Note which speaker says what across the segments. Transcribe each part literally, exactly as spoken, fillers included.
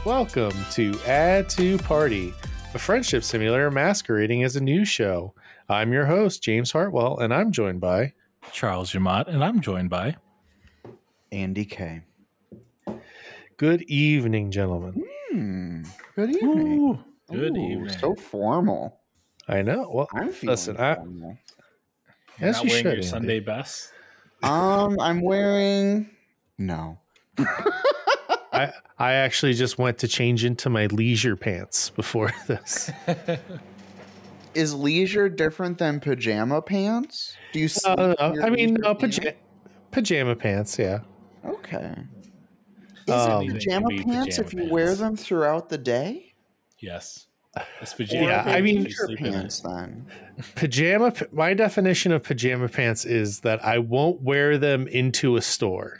Speaker 1: Welcome to Add to Party, a friendship simulator masquerading as a news show. I'm your host, James Hartwell, and I'm joined by
Speaker 2: Charles Jamont, and I'm joined by
Speaker 3: Andy K.
Speaker 1: Good evening, gentlemen.
Speaker 3: Hmm. Good evening.
Speaker 2: Ooh, good
Speaker 3: Ooh,
Speaker 2: evening.
Speaker 3: So formal.
Speaker 1: I know. Well,
Speaker 3: I'm feeling
Speaker 1: listen, I,
Speaker 3: formal.
Speaker 2: You're
Speaker 1: as
Speaker 2: not
Speaker 1: you
Speaker 2: wearing
Speaker 1: should,
Speaker 2: your
Speaker 1: Andy.
Speaker 2: Sunday best.
Speaker 3: Um, I'm wearing no.
Speaker 1: I I actually just went to change into my leisure pants before this.
Speaker 3: Is leisure different than pajama pants? Do you sleep
Speaker 1: Uh,
Speaker 3: in your
Speaker 1: I mean,
Speaker 3: leisure
Speaker 1: no,
Speaker 3: pants?
Speaker 1: paja- pajama pants, yeah.
Speaker 3: Okay. Is
Speaker 1: Um,
Speaker 3: it
Speaker 2: Anything
Speaker 3: pajama
Speaker 2: can be
Speaker 3: pants
Speaker 2: pajama
Speaker 3: if you wear
Speaker 2: pants.
Speaker 3: them throughout the day?
Speaker 2: Yes. It's
Speaker 3: Or
Speaker 2: pajama
Speaker 1: Yeah,
Speaker 3: are they
Speaker 1: I
Speaker 2: pants
Speaker 1: mean-
Speaker 2: if you
Speaker 3: leisure
Speaker 2: sleep in
Speaker 3: pants
Speaker 2: it.
Speaker 3: then?
Speaker 1: Pajama, my definition of pajama pants is that I won't wear them into a store.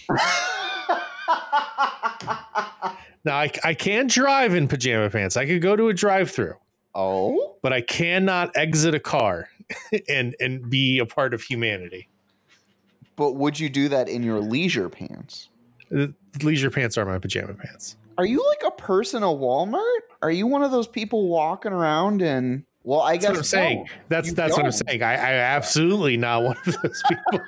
Speaker 1: Now, I, I can drive in pajama pants. I could go to a drive-through,
Speaker 3: Oh?
Speaker 1: but I cannot exit a car and and be a part of humanity.
Speaker 3: But would you do that in your leisure pants?
Speaker 1: The leisure pants are my pajama pants.
Speaker 3: Are you like a person at Walmart? Are you one of those people walking around and well, I
Speaker 1: That's
Speaker 3: guess
Speaker 1: what I'm saying.
Speaker 3: no.
Speaker 1: That's
Speaker 3: You
Speaker 1: that's what I'm
Speaker 3: don't.
Speaker 1: saying. I, I absolutely not one of those people.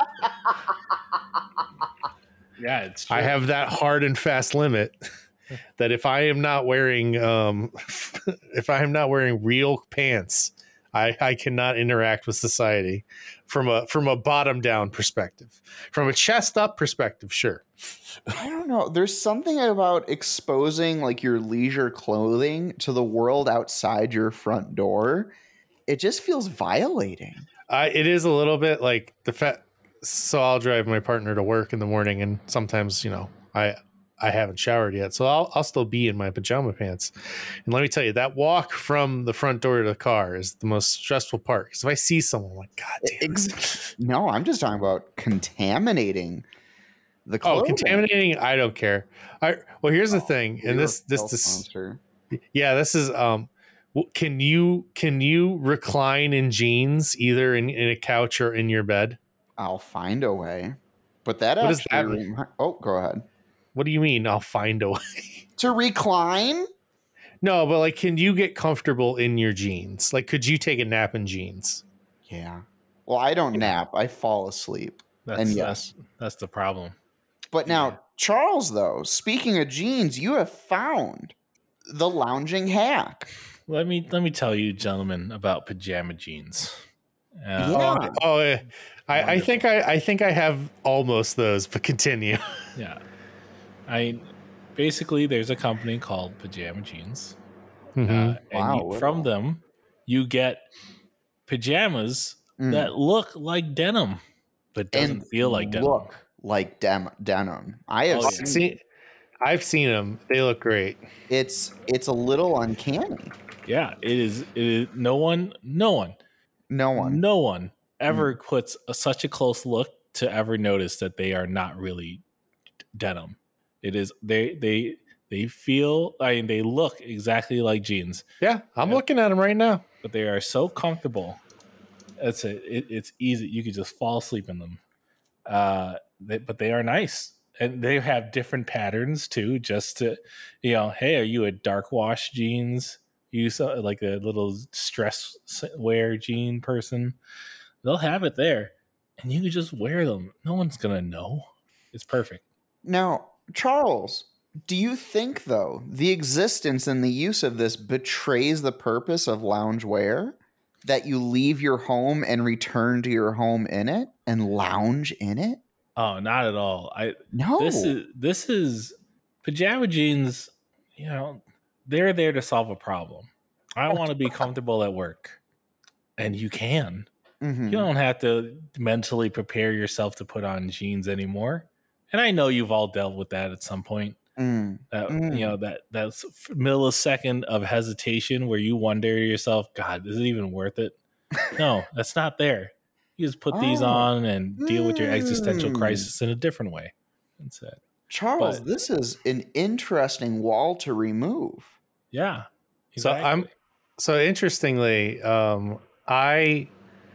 Speaker 2: Yeah, it's true.
Speaker 1: I have that hard and fast limit that if I am not wearing um if I am not wearing real pants, I, I cannot interact with society from a from a bottom down perspective. From a chest up perspective, sure.
Speaker 3: I don't know. There's something about exposing like your leisure clothing to the world outside your front door. It just feels violating.
Speaker 1: I it is a little bit like the fact. So I'll drive my partner to work in the morning, and sometimes you know I I haven't showered yet, so I'll I'll still be in my pajama pants. And let me tell you, that walk from the front door to the car is the most stressful part. Because if I see someone, I'm like, God damn it.
Speaker 3: Ex- no, I'm just talking about contaminating the
Speaker 1: Oh,
Speaker 3: clothing.
Speaker 1: contaminating! I don't care. I well, here's the thing, and
Speaker 3: You're
Speaker 1: this
Speaker 3: a
Speaker 1: this
Speaker 3: self
Speaker 1: this
Speaker 3: sponsor.
Speaker 1: yeah, this is um. w- Can you can you recline in jeans either in, in a couch or in your bed?
Speaker 3: I'll find a way. But that
Speaker 1: What does
Speaker 3: actually
Speaker 1: that mean?
Speaker 3: remi- oh, go ahead.
Speaker 1: What do you mean? I'll find a way.
Speaker 3: To recline?
Speaker 1: No, but like, can you get comfortable in your jeans? Like, could you take a nap in jeans?
Speaker 3: Yeah. Well, I don't nap. I fall asleep.
Speaker 2: That's,
Speaker 3: and yes.
Speaker 2: that's that's the problem.
Speaker 3: But now,
Speaker 2: Yeah.
Speaker 3: Charles, though, speaking of jeans, you have found the lounging hack.
Speaker 2: Let me let me tell you, gentlemen, about pajama jeans. Uh,
Speaker 3: Yeah.
Speaker 1: Oh, oh, yeah. I, I
Speaker 2: Wonderful.
Speaker 1: think I, I think I have almost those, but continue.
Speaker 2: Yeah. I basically there's a company called Pajama Jeans.
Speaker 1: Mhm.
Speaker 2: Uh, and
Speaker 3: Wow,
Speaker 2: you,
Speaker 3: what
Speaker 2: from
Speaker 3: a-
Speaker 2: them you get pajamas
Speaker 3: Mm.
Speaker 2: that look like denim but doesn't
Speaker 3: And
Speaker 2: feel like denim.
Speaker 3: look like dem- denim. I have
Speaker 2: Oh, yeah.
Speaker 3: seen
Speaker 1: See, I've seen them. They look great.
Speaker 3: it's it's a little uncanny.
Speaker 2: Yeah, it is. It is. No one, no one,
Speaker 3: No one.
Speaker 2: no one ever puts a, such a close look to ever notice that they are not really denim. It is. They they they feel. I mean, they look exactly like jeans,
Speaker 1: Yeah, I'm
Speaker 2: Yeah.
Speaker 1: looking at them right now.
Speaker 2: but they are so comfortable. That's it. it it's easy. You could just fall asleep in them. Uh, they, but they are nice. And they have different patterns too, just to, you know, hey, are you a dark wash jeans? You saw like a little stress wear jean person? They'll have it there, and you can just wear them. No one's gonna know. It's perfect.
Speaker 3: Now, Charles, do you think though the existence and the use of this betrays the purpose of loungewear? That you leave your home and return to your home in it and lounge in it?
Speaker 2: Oh, not at all. I
Speaker 3: No.
Speaker 2: this is this is pajama jeans. You know, they're there to solve a problem. I want to be comfortable at work, and you can.
Speaker 3: Mhm.
Speaker 2: You don't have to mentally prepare yourself to put on jeans anymore. And I know you've all dealt with that at some point.
Speaker 3: Mm.
Speaker 2: That
Speaker 3: Mm.
Speaker 2: you know that that's millisecond of hesitation where you wonder to yourself, God, is it even worth it? No, that's not there. You just put these
Speaker 3: Oh.
Speaker 2: on and deal with your existential
Speaker 3: Mm.
Speaker 2: crisis in a different way. That's it.
Speaker 3: Charles,
Speaker 2: But-
Speaker 3: this is an interesting wall to remove.
Speaker 2: Yeah.
Speaker 1: So I'm
Speaker 2: exactly.
Speaker 1: so interestingly, um, I,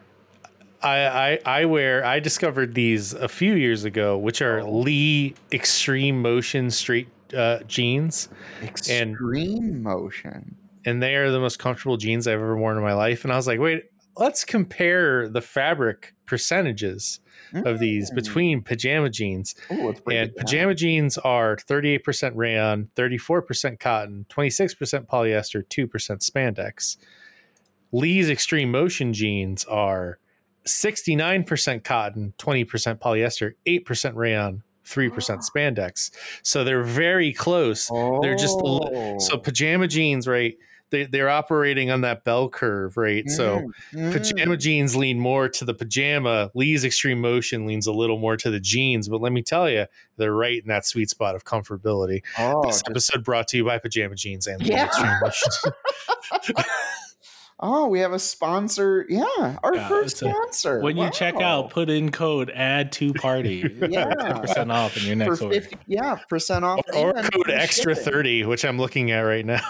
Speaker 1: I I I wear I discovered these a few years ago, which are
Speaker 3: Oh.
Speaker 1: Lee Extreme Motion Straight uh, jeans,
Speaker 3: Extreme Motion,
Speaker 1: and they are the most comfortable jeans I've ever worn in my life. And I was like, wait, let's compare the fabric percentages mm. of these between pajama jeans.
Speaker 3: Ooh, let's break
Speaker 1: and
Speaker 3: it down.
Speaker 1: Pajama jeans are thirty-eight percent rayon, thirty-four percent cotton, twenty-six percent polyester, two percent spandex. Lee's Extreme Motion jeans are sixty-nine percent cotton, twenty percent polyester, eight percent rayon, three percent spandex. So they're very close.
Speaker 3: Oh.
Speaker 1: They're just so pajama jeans, right? They, they're operating on that bell curve, right? Mm, so mm. pajama jeans lean more to the pajama. Lee's Extreme Motion leans a little more to the jeans. But let me tell you, they're right in that sweet spot of comfortability.
Speaker 3: Oh,
Speaker 1: this
Speaker 3: just...
Speaker 1: episode brought to you by Pajama Jeans and
Speaker 3: yeah.
Speaker 1: Lee's Extreme Motion.
Speaker 3: Oh, we have a sponsor. Yeah, our yeah, first sponsor.
Speaker 2: A, when
Speaker 3: wow.
Speaker 2: you check out, put in code add to party.
Speaker 3: Yeah,
Speaker 2: ten percent off in your next
Speaker 3: For
Speaker 2: order.
Speaker 3: fifty, yeah, percent off.
Speaker 1: Or, or code extra shipping. thirty, which I'm looking at right now.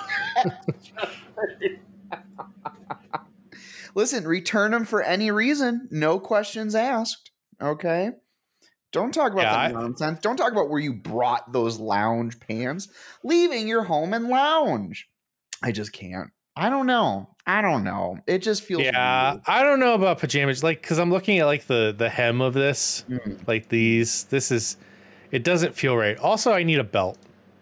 Speaker 3: Listen, return them for any reason. No questions asked. Okay. Don't talk about yeah, that I, nonsense. Don't talk about where you brought those lounge pants, leaving your home and lounge. I just can't. I don't know. I don't know. It just feels
Speaker 1: yeah.
Speaker 3: weird.
Speaker 1: I don't know about pajamas, like because I'm looking at like the the hem of this,
Speaker 3: mm.
Speaker 1: like these. This is, it doesn't feel right. Also, I need a belt.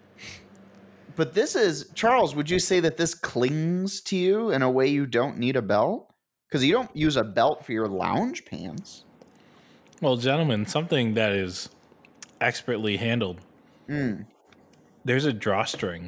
Speaker 3: But this is Charles. Would you say that this clings to you in a way you don't need a belt? Because you don't use a belt for your lounge pants.
Speaker 2: Well, gentlemen, something that is expertly handled.
Speaker 3: Mm.
Speaker 2: There's a drawstring.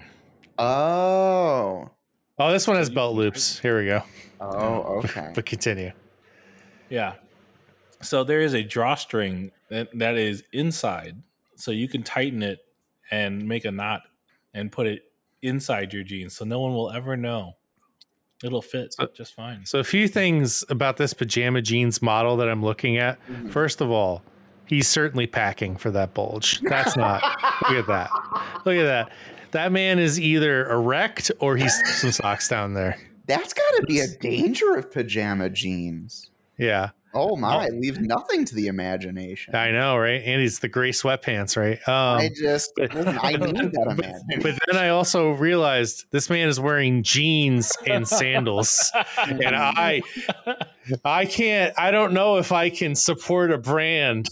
Speaker 3: Oh.
Speaker 1: Oh, this one has belt loops. Here we go.
Speaker 3: Oh, okay.
Speaker 1: But continue.
Speaker 2: Yeah. So there is a drawstring that, that is inside. So you can tighten it and make a knot and put it inside your jeans. So no one will ever know. It'll fit so, just fine.
Speaker 1: So a few things about this pajama jeans model that I'm looking at. Mm-hmm. First of all, he's certainly packing for that bulge. That's not. Look at that. Look at that. That man is either erect or he's some socks down there.
Speaker 3: That's got to be a danger of pajama jeans.
Speaker 1: Yeah.
Speaker 3: Oh my, oh. Leaves nothing to the imagination.
Speaker 1: I know, right? And he's the gray sweatpants, right? Um,
Speaker 3: I just, listen, I need that imagination.
Speaker 1: But then I also realized this man is wearing jeans and sandals. And I, I can't, I don't know if I can support a brand.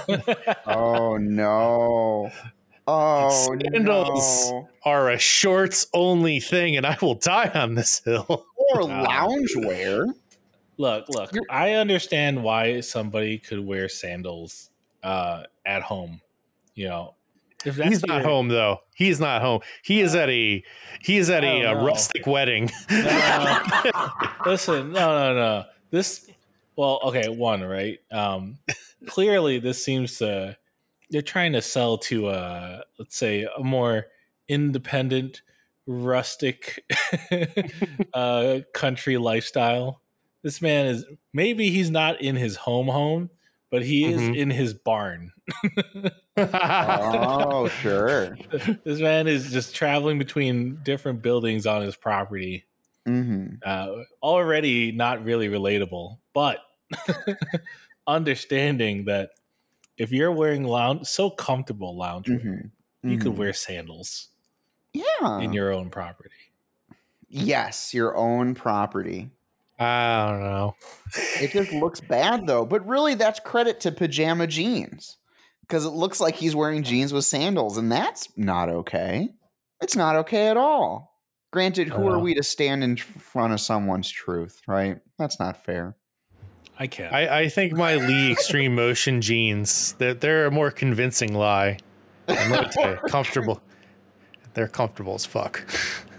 Speaker 3: Oh no. Oh,
Speaker 1: sandals
Speaker 3: no.
Speaker 1: are a shorts only thing, and I will die on this hill.
Speaker 3: Or loungewear.
Speaker 2: Look, look. You're- I understand why somebody could wear sandals uh, at home. You know,
Speaker 1: if that's he's not your- home though. He's not home. He is at a he is at a, a rustic wedding.
Speaker 2: No, listen, no, no, no. This, well, okay, one right. Um, clearly, this seems to. They're trying to sell to a, let's say, a more independent, rustic uh, country lifestyle. This man is, maybe he's not in his home home, but he is mm-hmm. in his barn.
Speaker 3: Oh, sure.
Speaker 2: This man is just traveling between different buildings on his property.
Speaker 3: Mm-hmm.
Speaker 2: Uh, already not really relatable, but understanding that if you're wearing lounge, so comfortable loungewear, mm-hmm. you mm-hmm. could wear sandals.
Speaker 3: Yeah.
Speaker 2: In your own property.
Speaker 3: Yes, your own property.
Speaker 1: I don't know.
Speaker 3: It just looks bad though, but really that's credit to Pajama Jeans because it looks like he's wearing jeans with sandals, and that's not okay. It's not okay at all. Granted, who uh, are we to stand in front of someone's truth, right? That's not fair.
Speaker 2: I can't.
Speaker 1: I, I think my Lee Extreme Motion jeans, they're, they're a more convincing lie. I'm going to tell you, comfortable. They're comfortable as fuck.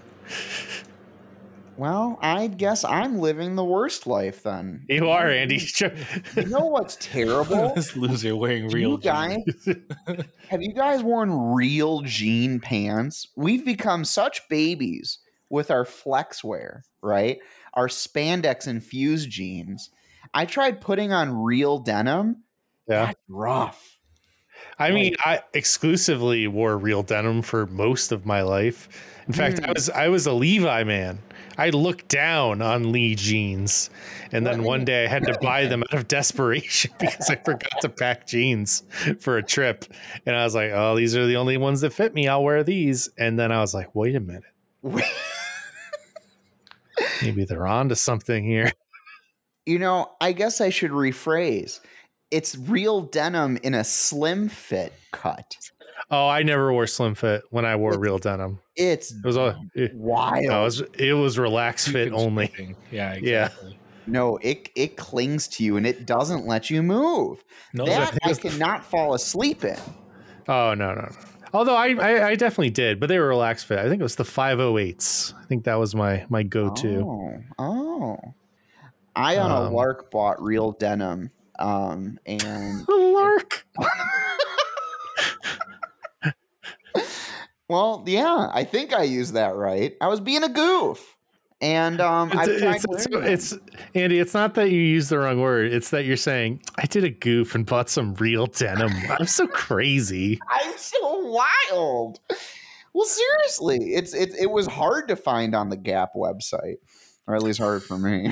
Speaker 3: Well, I guess I'm living the worst life then.
Speaker 1: You are, Andy.
Speaker 3: You know what's terrible?
Speaker 2: This loser wearing real
Speaker 3: guys. Have you guys worn real jean pants? We've become such babies with our flex wear, right? Our spandex infused jeans. I tried putting on real denim.
Speaker 1: Yeah.
Speaker 3: That's rough.
Speaker 1: I mean, I exclusively wore real denim for most of my life. In fact, mm. I was I was a Levi man. I looked down on Lee jeans, and then one day I had to buy them out of desperation because I forgot to pack jeans for a trip. And I was like, oh, these are the only ones that fit me. I'll wear these. And then I was like, wait a minute. Maybe they're on to something here.
Speaker 3: You know, I guess I should rephrase. It's real denim in a slim fit cut.
Speaker 1: Oh, I never wore slim fit when I wore
Speaker 3: It's-
Speaker 1: real denim.
Speaker 3: It's
Speaker 1: It was a it,
Speaker 3: wild.
Speaker 1: no, it was it was relaxed fit only.
Speaker 2: Deconstructing. Yeah,
Speaker 1: Yeah.
Speaker 2: exactly.
Speaker 3: No, it it clings to you and it doesn't let you move.
Speaker 2: No,
Speaker 3: that
Speaker 1: it
Speaker 3: I
Speaker 1: was-
Speaker 3: cannot fall asleep in.
Speaker 1: Oh no no no. Although I, I I definitely did, but they were relaxed fit. I think it was the five oh eights. I think that was my my go to.
Speaker 3: Oh, oh. I on a
Speaker 1: Um,
Speaker 3: lark bought real denim, um, and
Speaker 1: Lark.
Speaker 3: well, yeah, I think I used that right. I was being a goof, and um, I've
Speaker 1: It's,
Speaker 3: tried
Speaker 1: it's, it's,
Speaker 3: wearing them.
Speaker 1: it's Andy. It's not that you used the wrong word. It's that you're saying I did a goof and bought some real denim. I'm so crazy.
Speaker 3: I'm so wild. Well, seriously, it's it it was hard to find on the Gap website, or at least hard for me.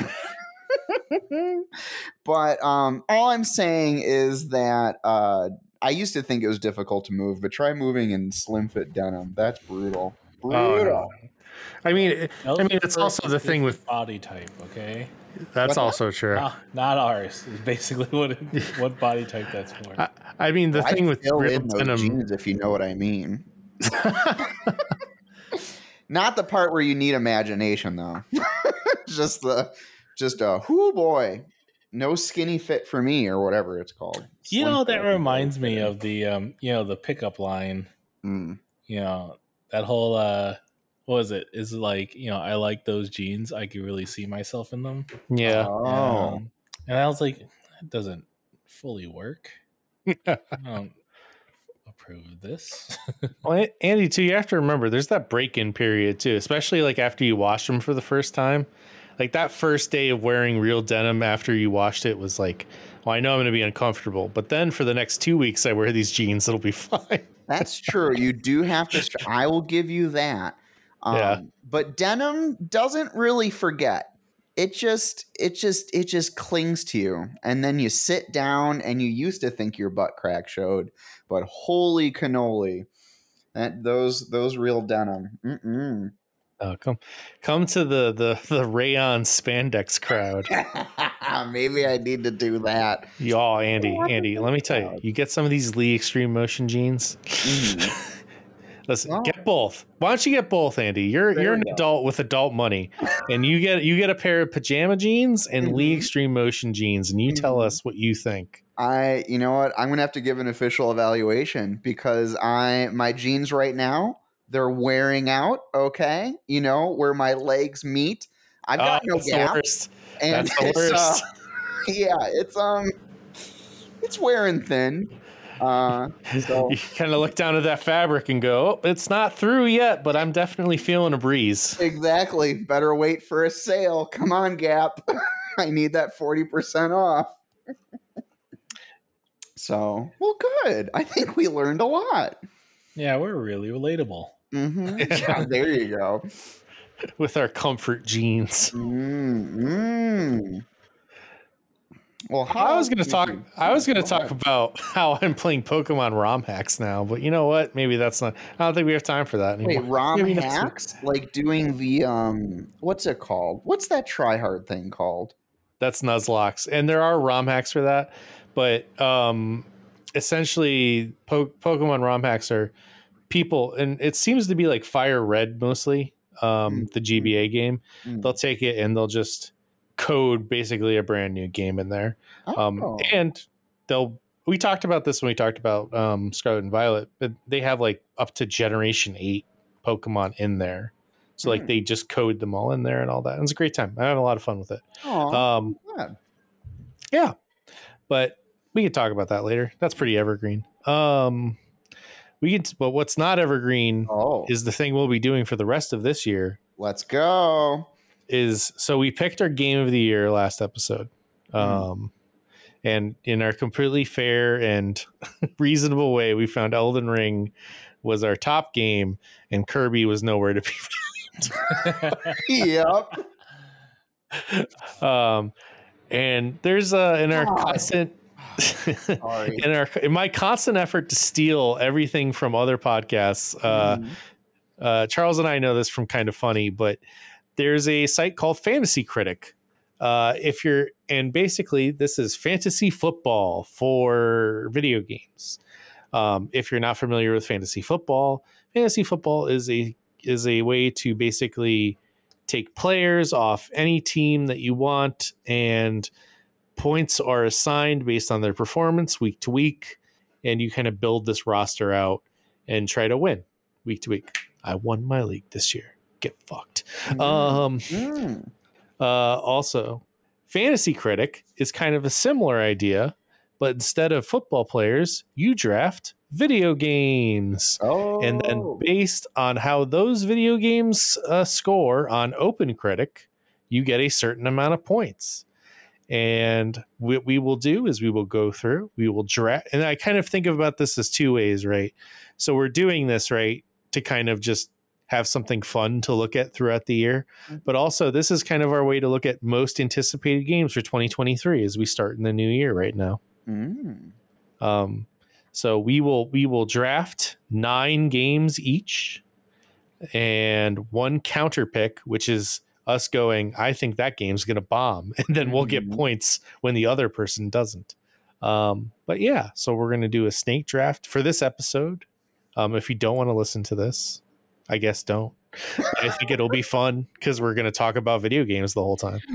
Speaker 3: But um, all I'm saying is that uh, I used to think it was difficult to move, but try moving in slim fit denim. That's brutal.
Speaker 1: Oh,
Speaker 3: Brutal.
Speaker 1: no. I mean, it- I mean, it's
Speaker 2: for
Speaker 1: also the thing with
Speaker 2: body type. Okay,
Speaker 1: that's
Speaker 3: What?
Speaker 1: also true.
Speaker 2: not, not ours. It's basically what it, what body type that's for.
Speaker 1: I, I mean, the
Speaker 3: I
Speaker 1: thing with
Speaker 3: fill
Speaker 1: real
Speaker 3: in those
Speaker 1: denim.
Speaker 3: jeans, if you know what I mean. Not the part where you need imagination, though. just the, just a whoo boy, no skinny fit for me, or whatever it's called.
Speaker 2: You
Speaker 3: Slim
Speaker 2: know,
Speaker 3: fit,
Speaker 2: that
Speaker 3: I think
Speaker 2: reminds
Speaker 3: it
Speaker 2: me
Speaker 3: is.
Speaker 2: of the um, you know, the pickup line.
Speaker 3: Mm.
Speaker 2: You know, that whole uh, what was it? Is like, you know, I like those jeans. I can really see myself in them.
Speaker 1: Yeah.
Speaker 3: Oh,
Speaker 2: Um, and I was like, it doesn't fully work. I don't approve of this.
Speaker 1: Well, A- Andy, too, you have to remember there's that break-in period too, especially like after you wash them for the first time. Like that first day of wearing real denim after you washed it was like, well, I know I'm going to be uncomfortable, but then for the next two weeks I wear these jeans, it'll be fine.
Speaker 3: that's true. You do have to. Str- I will give you that. Um,
Speaker 1: Yeah.
Speaker 3: But denim doesn't really forget. It just, it just, it just clings to you, and then you sit down, and you used to think your butt crack showed, but holy cannoli, that those those real denim. Mm-mm.
Speaker 1: Oh, come, come to the the the rayon spandex crowd.
Speaker 3: Maybe I need to do that.
Speaker 1: Y'all, Andy, Andy, let me tell you, you get some of these Lee Extreme Motion jeans.
Speaker 3: Mm.
Speaker 1: Listen,
Speaker 3: Well,
Speaker 1: get both. Why don't you get both, Andy? You're
Speaker 3: there
Speaker 1: you're
Speaker 3: we
Speaker 1: an
Speaker 3: go.
Speaker 1: adult with adult money, and you get you get a pair of pajama jeans and Lee
Speaker 3: Mhm.
Speaker 1: Extreme Motion jeans, and you tell
Speaker 3: Mhm.
Speaker 1: us what you think.
Speaker 3: I, you know what? I'm gonna have to give an official evaluation because I, my jeans right now, they're wearing out. Okay, you know where my legs meet. I've got
Speaker 1: Oh,
Speaker 3: no
Speaker 1: that's the
Speaker 3: gap,
Speaker 1: worst.
Speaker 3: and
Speaker 1: That's the
Speaker 3: it's, uh,
Speaker 1: worst.
Speaker 3: yeah, it's um, it's wearing thin. Uh, so
Speaker 1: You kind of look down at that fabric and go, "Oh, it's not through yet, but I'm definitely feeling a breeze."
Speaker 3: exactly. Better wait for a sale. Come on, Gap. I need that forty percent off. So, well, good. I think we learned a lot.
Speaker 2: Yeah, we're really relatable.
Speaker 3: Mm-hmm. Yeah, there you go.
Speaker 1: With our comfort jeans.
Speaker 3: Mm-hmm. Well, how
Speaker 1: I was
Speaker 3: else
Speaker 1: going to
Speaker 3: do
Speaker 1: talk.
Speaker 3: you-
Speaker 1: I was going to
Speaker 3: Go
Speaker 1: talk
Speaker 3: ahead.
Speaker 1: about how I'm playing Pokemon ROM hacks now, but you know what? Maybe that's not. I don't think we have time for that anymore.
Speaker 3: Wait, ROM
Speaker 1: Maybe next week.
Speaker 3: hacks? Like doing the um, what's it called? What's that tryhard thing called?
Speaker 1: That's Nuzlocke, and there are ROM hacks for that. But um, essentially, po- Pokemon ROM hacks are people, and it seems to be like Fire Red mostly. Um,
Speaker 3: Mm,
Speaker 1: the G B A game,
Speaker 3: Mm.
Speaker 1: they'll take it and they'll just code basically a brand new game in there. Um,
Speaker 3: Oh.
Speaker 1: and they'll. We talked about this when we talked about um, Scarlet and Violet, but they have like up to Generation Eight Pokemon in there. So like
Speaker 3: Hmm.
Speaker 1: they just code them all in there and all that. And it's a great time. I have a lot of fun with it.
Speaker 3: Aw,
Speaker 1: Um,
Speaker 3: good.
Speaker 1: yeah, but we can talk about that later. That's pretty evergreen. Um, we can, but what's not evergreen
Speaker 3: Oh,
Speaker 1: is the thing we'll be doing for the rest of this year.
Speaker 3: let's go.
Speaker 1: Is so we picked our game of the year last episode,
Speaker 3: Hmm.
Speaker 1: um, and in our completely fair and reasonable way, we found Elden Ring was our top game, and Kirby was nowhere to be found.
Speaker 3: Yep.
Speaker 1: Um, and there's uh in our
Speaker 3: God.
Speaker 1: constant
Speaker 3: Sorry.
Speaker 1: in our in my constant effort to steal everything from other podcasts. Uh,
Speaker 3: Mhm.
Speaker 1: uh, Charles and I know this from Kind of Funny, but there's a site called Fantasy Critic. Uh, if you're and basically this is fantasy football for video games. Um, if you're not familiar with fantasy football, fantasy football is a is a way to basically take players off any team that you want, and points are assigned based on their performance week to week, and you kind of build this roster out and try to win week to week. I won my league this year. Get fucked.
Speaker 3: Mm.
Speaker 1: Um,
Speaker 3: Mm.
Speaker 1: uh, also, Fantasy Critic is kind of a similar idea, but instead of football players, you draft video games.
Speaker 3: Oh.
Speaker 1: And then based on how those video games uh, score on Open Critic, you get a certain amount of points. And what we will do is we will go through, we will draft. And I kind of think about this as two ways, right? So we're doing this, right, to kind of just have something fun to look at throughout the year. But also, this is kind of our way to look at most anticipated games for twenty twenty-three as we start in the new year right now.
Speaker 3: Mm.
Speaker 1: Um, so we will we will draft nine games each and one counter pick, which is us going, I think that game's going to bomb. And then we'll get
Speaker 3: Mhm.
Speaker 1: points when the other person doesn't. Um, but yeah, so we're going to do a snake draft for this episode. Um, if you don't want to listen to this, I guess don't. But I think it'll be fun because we're going to talk about video games the whole time.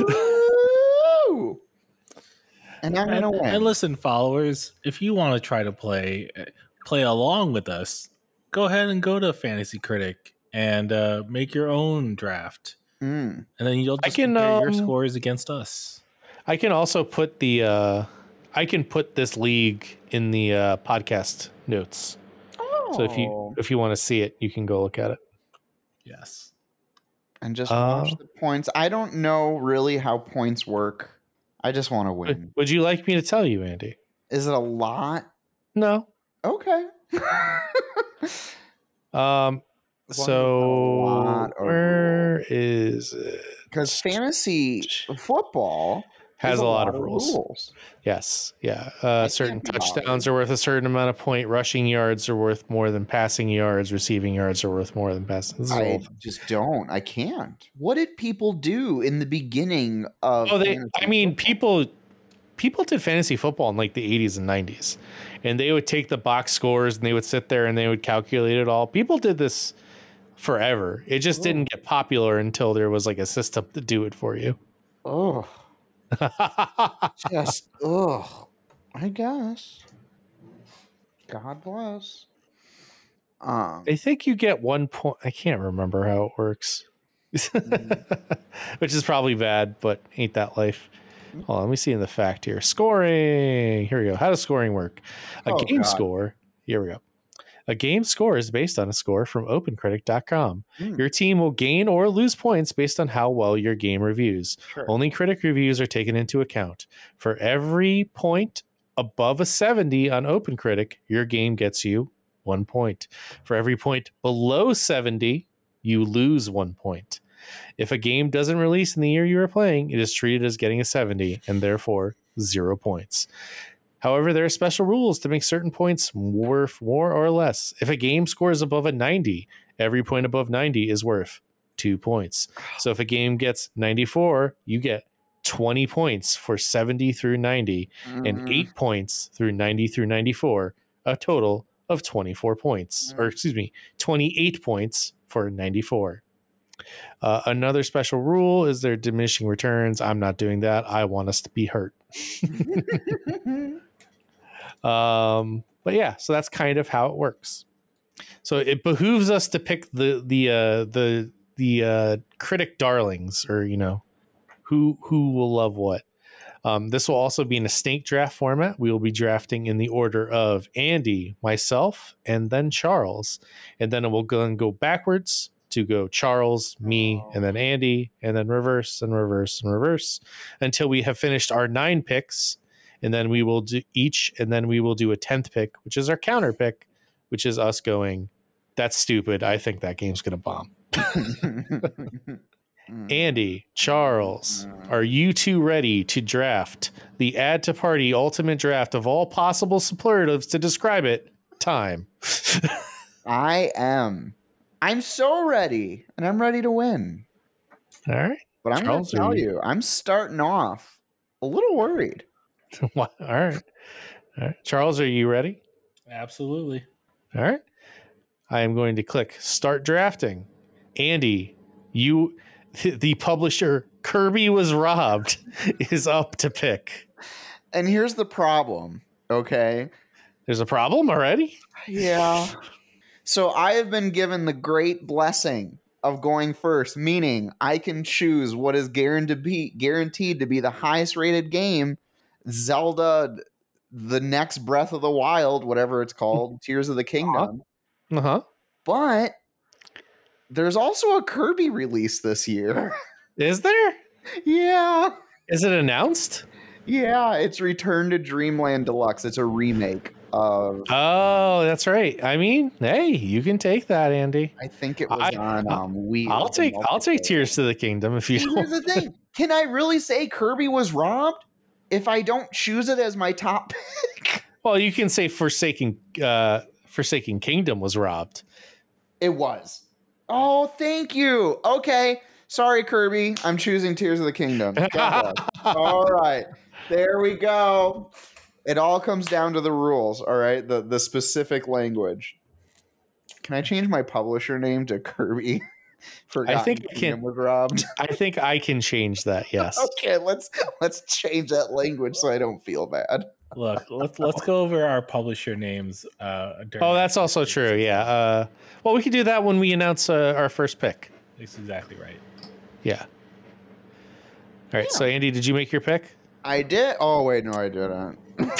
Speaker 3: Woo! And I'm
Speaker 2: And,
Speaker 3: gonna win.
Speaker 2: and listen, followers, if you want to try to play play along with us, go ahead and go to Fantasy Critic and uh, make your own draft,
Speaker 3: Mm.
Speaker 2: and then you'll
Speaker 1: I
Speaker 2: just
Speaker 1: can,
Speaker 2: compare your
Speaker 1: um,
Speaker 2: scores against us.
Speaker 1: I can also put the uh, I can put this league in the uh, podcast notes.
Speaker 3: Oh.
Speaker 1: So if you if you want to see it, you can go look at it.
Speaker 2: Yes.
Speaker 3: and just
Speaker 1: Uh,
Speaker 3: watch the points. I don't know really how points work. I just want to
Speaker 1: Would,
Speaker 3: win.
Speaker 1: would you like me to tell you, Andy?
Speaker 3: Is it a lot?
Speaker 1: No.
Speaker 3: Okay.
Speaker 1: Um.
Speaker 3: As long as it's not a
Speaker 1: So
Speaker 3: lot of
Speaker 1: where is it?
Speaker 3: Because fantasy football
Speaker 1: Has
Speaker 3: is
Speaker 1: a lot of rules.
Speaker 3: rules.
Speaker 1: Yes. Yeah. Uh,
Speaker 3: can't
Speaker 1: certain
Speaker 3: be
Speaker 1: touchdowns
Speaker 3: bothered.
Speaker 1: are worth a certain amount of point. Rushing yards are worth more than passing yards. Receiving yards are worth more than passing. This is
Speaker 3: I
Speaker 1: old.
Speaker 3: just don't. I can't. What did people do in the beginning of
Speaker 1: Oh, they.
Speaker 3: fantasy
Speaker 1: I mean,
Speaker 3: football?
Speaker 1: people. People did fantasy football in like the eighties and nineties, and they would take the box scores and they would sit there and they would calculate it all. People did this forever. It just
Speaker 3: Oh.
Speaker 1: didn't get popular until there was like a system to do it for you.
Speaker 3: Oh, just ugh. I guess. God bless. Um,
Speaker 1: I think you get one point. I can't remember how it works, which is probably bad, but ain't that life? Hold on, let me see in the fact here. Scoring. Here we go. How does scoring work? A
Speaker 3: Oh,
Speaker 1: game
Speaker 3: God.
Speaker 1: score. Here we go. A game score is based on a score from open critic dot com.
Speaker 3: Hmm.
Speaker 1: Your team will gain or lose points based on how well your game reviews.
Speaker 3: Sure.
Speaker 1: Only critic reviews are taken into account. For every point above a seventy on OpenCritic, your game gets you one point. For every point below seventy, you lose one point. If a game doesn't release in the year you are playing, it is treated as getting a seventy and therefore zero points. However, there are special rules to make certain points worth more or less. If a game scores above a ninety, every point above ninety is worth two points. So if a game gets ninety-four, you get twenty points for seventy through ninety and
Speaker 3: Mm,
Speaker 1: eight points through ninety through ninety-four, a total of twenty-four points, or excuse me, twenty-eight points for ninety-four. Uh, another special rule is there diminishing returns. I'm not doing that. I want us to be hurt. Um, but yeah, so that's kind of how it works. So it behooves us to pick the the uh, the the uh, critic darlings, or you know, who who will love what. Um, this will also be in a snake draft format. We will be drafting in the order of Andy, myself, and then Charles, and then it will go and go backwards to go Charles, me, and then Andy, and then reverse and reverse and reverse until we have finished our nine picks. And then we will do each, and then we will do a tenth pick, which is our counter pick, which is us going, that's stupid. I think that game's going to bomb. Andy, Charles, are you two ready to draft the add to party ultimate draft of all possible superlatives to describe it? Time.
Speaker 3: I am. I'm so ready, and I'm ready to win.
Speaker 1: All right.
Speaker 3: But I'm going to tell you, I'm starting off a little worried.
Speaker 1: All right. All right. Charles, are you ready?
Speaker 2: Absolutely.
Speaker 1: All right. I am going to click start drafting. Andy, you, the publisher Kirby Was Robbed, is up to pick.
Speaker 3: And here's the problem, okay?
Speaker 1: There's a problem already?
Speaker 3: Yeah. So I have been given the great blessing of going first, meaning I can choose what is guaranteed to be, guaranteed to be the highest rated game, Zelda, the next Breath of the Wild, whatever it's called, Tears of the Kingdom.
Speaker 1: Uh-huh. uh-huh.
Speaker 3: But there's also a Kirby release this year.
Speaker 1: Is there?
Speaker 3: Yeah.
Speaker 1: Is it announced?
Speaker 3: Yeah, it's Return to Dreamland Deluxe. It's a remake of.
Speaker 1: Oh, that's right. I mean, hey, you can take that, Andy.
Speaker 3: I think it was
Speaker 1: I,
Speaker 3: on um, Wii.
Speaker 1: I'll take I'll take Tears to the Kingdom if you.
Speaker 3: Here's the thing: can I really say Kirby Was Robbed if I don't choose it as my top pick?
Speaker 1: Well, you can say Forsaken uh, Forsaken Kingdom was robbed.
Speaker 3: It was. Oh, thank you. Okay, sorry, Kirby. I'm choosing Tears of the Kingdom. All right. There we go. It all comes down to the rules, all right? The the specific language. Can I change my publisher name to Kirby? Forgotten
Speaker 1: I think I can.
Speaker 3: Was robbed.
Speaker 1: I think I can change that. Yes.
Speaker 3: Okay, let's let's change that language so I don't feel bad.
Speaker 2: Look, let's let's go over our publisher names. Uh,
Speaker 1: oh, that's also true. Yeah. Uh, well, we can do that when we announce uh, our first pick.
Speaker 2: That's exactly right.
Speaker 1: Yeah. All right.
Speaker 3: Yeah.
Speaker 1: So, Andy, did you make your pick?
Speaker 3: I did. Oh wait, no, I didn't.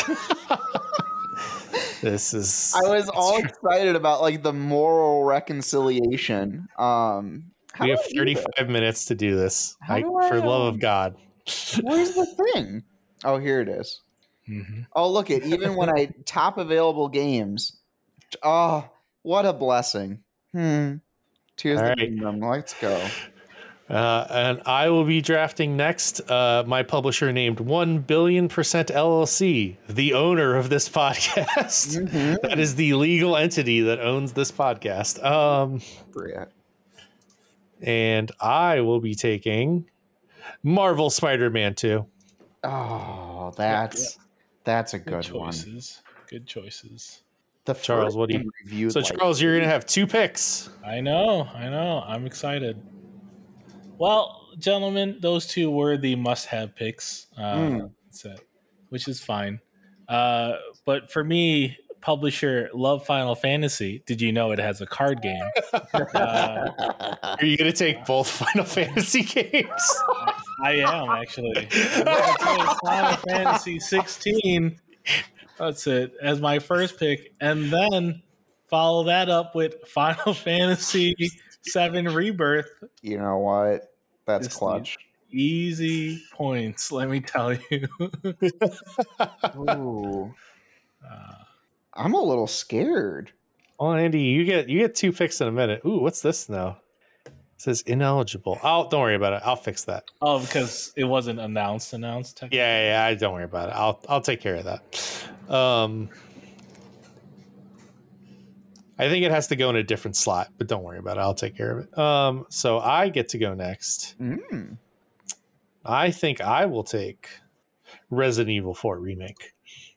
Speaker 1: This is.
Speaker 3: I was all excited about like the moral reconciliation. Um,
Speaker 1: we have thirty-five minutes to do this. I,
Speaker 3: I,
Speaker 1: for
Speaker 3: um,
Speaker 1: love of God.
Speaker 3: Where's the thing? Oh, here it is.
Speaker 2: Mm-hmm.
Speaker 3: Oh, look it. Even when I top available games. Oh, what a blessing. Hmm. Tears of the Kingdom. Let's go.
Speaker 1: Uh, and I will be drafting next. Uh, my publisher named One Billion Percent L L C, the owner of this podcast. Mm-hmm. That is the legal entity that owns this podcast. Um, and I will be taking Marvel Spider-Man two.
Speaker 3: Oh, that's yeah, yeah. that's a good,
Speaker 2: good choices. One. Good choices.
Speaker 3: The
Speaker 1: Charles, what do you? So, like Charles, you're gonna have two picks.
Speaker 2: I know, I know. I'm excited. Well, gentlemen, those two were the must-have picks, uh, mm. so, which is fine. Uh, but for me, publisher Love Final Fantasy. Did you know it has a card game? uh,
Speaker 1: Are you going to take both Final Fantasy games?
Speaker 2: I, I am actually. I'm going to take Final Fantasy sixteen. That's it as my first pick, and then follow that up with Final Fantasy seven Rebirth.
Speaker 3: You know what? That's Just clutch.
Speaker 2: Easy points, let me tell you.
Speaker 3: Ooh. Uh, I'm a little scared.
Speaker 1: Well, Andy, you get you get two picks in a minute. Ooh, what's this now? It says ineligible. Oh, don't worry about it. I'll fix that.
Speaker 2: Oh, because it wasn't announced. Announced.
Speaker 1: Yeah, yeah, yeah. Don't worry about it. I'll I'll take care of that. Um, I think it has to go in a different slot, but don't worry about it. I'll take care of it. Um, so I get to go next.
Speaker 3: Mm.
Speaker 1: I think I will take Resident Evil four Remake.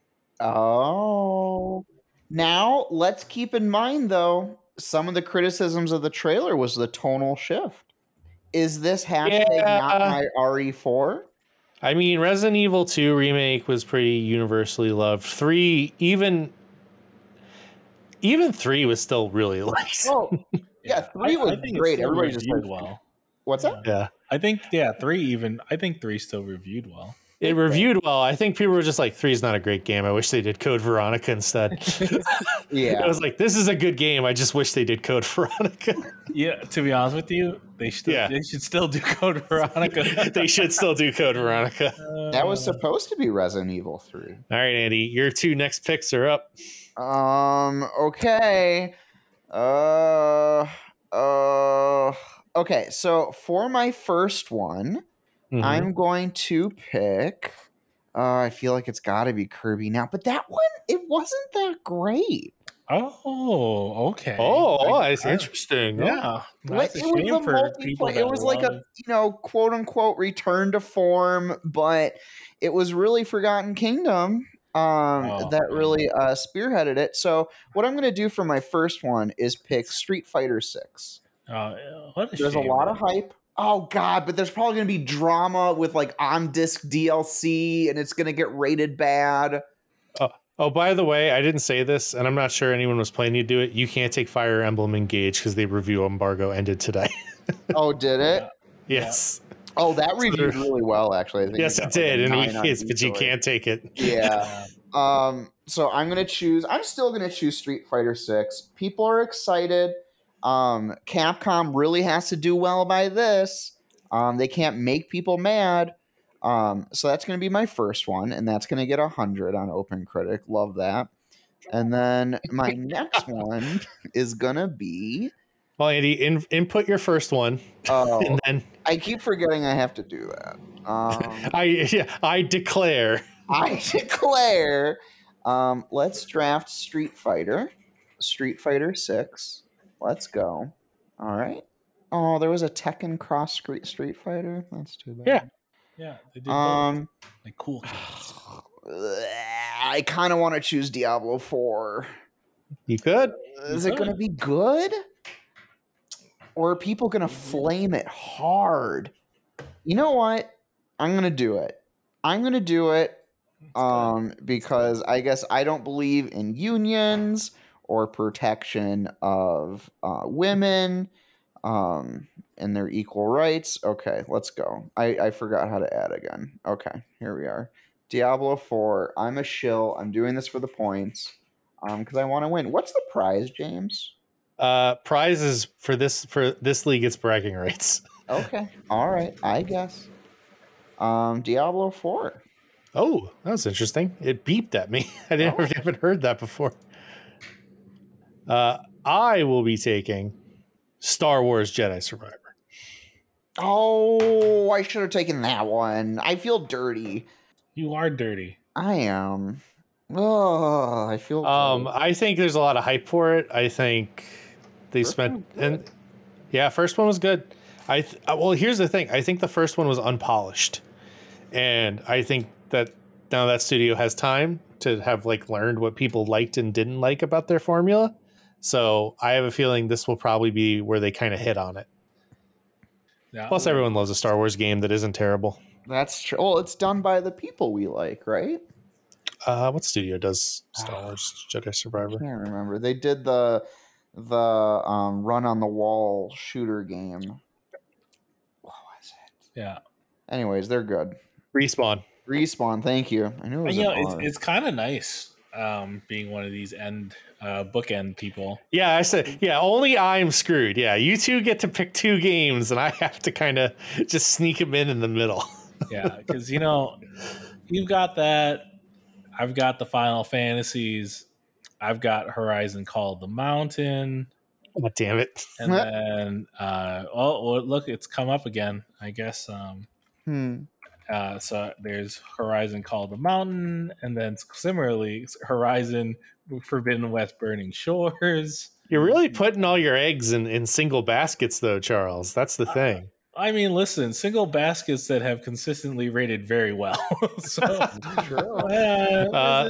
Speaker 3: Oh. Now, let's keep in mind, though, some of the criticisms of the trailer was the tonal shift. Is this hashtag yeah. not my R E four?
Speaker 1: I mean, Resident Evil two Remake was pretty universally loved. Three, even... Even three was still really liked.
Speaker 3: Oh, yeah, three was I, I great. Everybody just
Speaker 2: reviewed well.
Speaker 3: What's that?
Speaker 1: Yeah,
Speaker 2: I think yeah, three even. I think three still reviewed well.
Speaker 1: It reviewed well. I think people were just like, three is not a great game. I wish they did Code Veronica instead.
Speaker 3: Yeah,
Speaker 1: I was like, this is a good game. I just wish they did Code Veronica.
Speaker 2: Yeah, to be honest with you, they should. Yeah. They should still do Code Veronica.
Speaker 1: They should still do Code Veronica.
Speaker 3: Uh, that was supposed to be Resident Evil three.
Speaker 1: All right, Andy, your two next picks are up.
Speaker 3: Um. Okay. Uh. Uh, okay, so for my first one,
Speaker 1: Mhm.
Speaker 3: I'm going to pick. Uh, I feel like it's got to be Kirby now, but that one it wasn't that great.
Speaker 2: Oh, okay.
Speaker 1: Oh,
Speaker 2: I-
Speaker 1: that's
Speaker 2: I-
Speaker 1: interesting. Oh.
Speaker 2: Yeah,
Speaker 3: Like,
Speaker 2: that's a
Speaker 3: it was
Speaker 2: shame
Speaker 3: the
Speaker 2: for people
Speaker 3: multiplayer.
Speaker 2: that
Speaker 3: It was like a
Speaker 2: love-
Speaker 3: you know quote unquote return to form, but it was really Forgotten Kingdom um,
Speaker 2: Oh,
Speaker 3: that
Speaker 2: yeah.
Speaker 3: really uh, spearheaded it. So what I'm going to do for my first one is pick Street Fighter Six.
Speaker 2: Oh, what a
Speaker 3: There's a
Speaker 2: shame.
Speaker 3: lot of hype. Oh god, but there's probably going to be drama with like on disc D L C, and it's going to get rated bad.
Speaker 1: Oh, by the way, I didn't say this, and I'm not sure anyone was planning to do it. You can't take Fire Emblem Engage because the review embargo ended today.
Speaker 3: Oh, did it?
Speaker 2: Yeah.
Speaker 1: Yes.
Speaker 3: Oh, that
Speaker 1: So
Speaker 3: reviewed
Speaker 1: there-
Speaker 3: really well, actually. I think
Speaker 1: Yes,
Speaker 3: got,
Speaker 1: it
Speaker 3: like,
Speaker 1: did,
Speaker 3: a
Speaker 1: and we
Speaker 3: nine on
Speaker 1: kids, but you
Speaker 3: Ezoid.
Speaker 1: can't take it.
Speaker 3: Yeah. Um, so I'm gonna choose. I'm still gonna choose Street Fighter Six. People are excited. Um, Capcom really has to do well by this. Um, they can't make people mad. Um, so that's gonna be my first one, and that's gonna get a hundred on Open Critic. Love that. And then my next one is gonna be.
Speaker 1: Well, Andy, in, input your first one,
Speaker 3: Oh,
Speaker 1: and then
Speaker 3: I keep forgetting I have to do that. Um,
Speaker 1: I yeah, I declare.
Speaker 3: I declare. Um, let's draft Street Fighter. Street Fighter Six. Let's go. All right. Oh, there was a Tekken Cross Street Street Fighter. That's too bad.
Speaker 1: Yeah.
Speaker 2: Yeah, they did both.
Speaker 3: Um,
Speaker 2: Like cool kids.
Speaker 3: I kind of want to choose Diablo Four.
Speaker 1: You could.
Speaker 3: Is
Speaker 2: You
Speaker 3: it going to
Speaker 2: could.
Speaker 3: be good, or are people going to flame it hard? You know what? I'm going to do it. I'm going to do it. Um, because I guess I don't believe in unions or protection of uh, women um, and their equal rights. Okay, let's go. I, I forgot how to add again. Okay, here we are. Diablo four. I'm a shill. I'm doing this for the points um, because I want to win. What's the prize, James?
Speaker 1: Uh, prizes for this for this league, it's bragging rights.
Speaker 3: Okay, all right. I guess. Um, Diablo four.
Speaker 1: Oh, that was interesting. It beeped at me. I didn't
Speaker 3: Oh.
Speaker 1: I haven't heard that before. Uh, I will be taking Star Wars Jedi Survivor.
Speaker 3: Oh, I should have taken that one. I feel dirty.
Speaker 2: You are dirty.
Speaker 3: I am. Oh, I feel.
Speaker 1: Um,
Speaker 3: gross.
Speaker 1: I think there's a lot of hype for it. I think they
Speaker 3: First
Speaker 1: spent
Speaker 3: one was
Speaker 1: and yeah, first one was good. I th- uh, well, here's the thing. I think the first one was unpolished, and I think that now that studio has time to have like learned what people liked and didn't like about their formula. So I have a feeling this will probably be where they kind of hit on it.
Speaker 2: Yeah.
Speaker 1: Plus, everyone loves a Star Wars game that isn't terrible.
Speaker 3: That's true. Well, it's done by the people we like, right?
Speaker 1: Uh, what studio does Star Wars Jedi Survivor?
Speaker 3: Can't remember. They did the the um, run on the wall shooter game. What was it?
Speaker 2: Yeah.
Speaker 3: Anyways, they're good.
Speaker 1: Respawn.
Speaker 3: Respawn. Thank you. I knew it was
Speaker 2: And, you
Speaker 3: an
Speaker 2: know, it's
Speaker 3: R.
Speaker 2: it's kind of nice um, being one of these end uh, bookend people.
Speaker 1: Yeah, I said, yeah, only I'm screwed. Yeah, you two get to pick two games, and I have to kind of just sneak them in in the middle.
Speaker 2: Yeah, because you know, you've got that. I've got the Final Fantasies. I've got Horizon Call of the Mountain,
Speaker 1: Oh, damn it.
Speaker 2: and then uh, oh well, look, it's come up again. I guess. Um,
Speaker 3: Hmm.
Speaker 2: uh, so there's Horizon Call of the Mountain, and then similarly Horizon Forbidden West Burning Shores.
Speaker 1: You're really putting all your eggs in, in single baskets, though, Charles. That's the thing.
Speaker 2: I mean, listen, single baskets that have consistently rated very well. so,
Speaker 3: True.
Speaker 2: uh,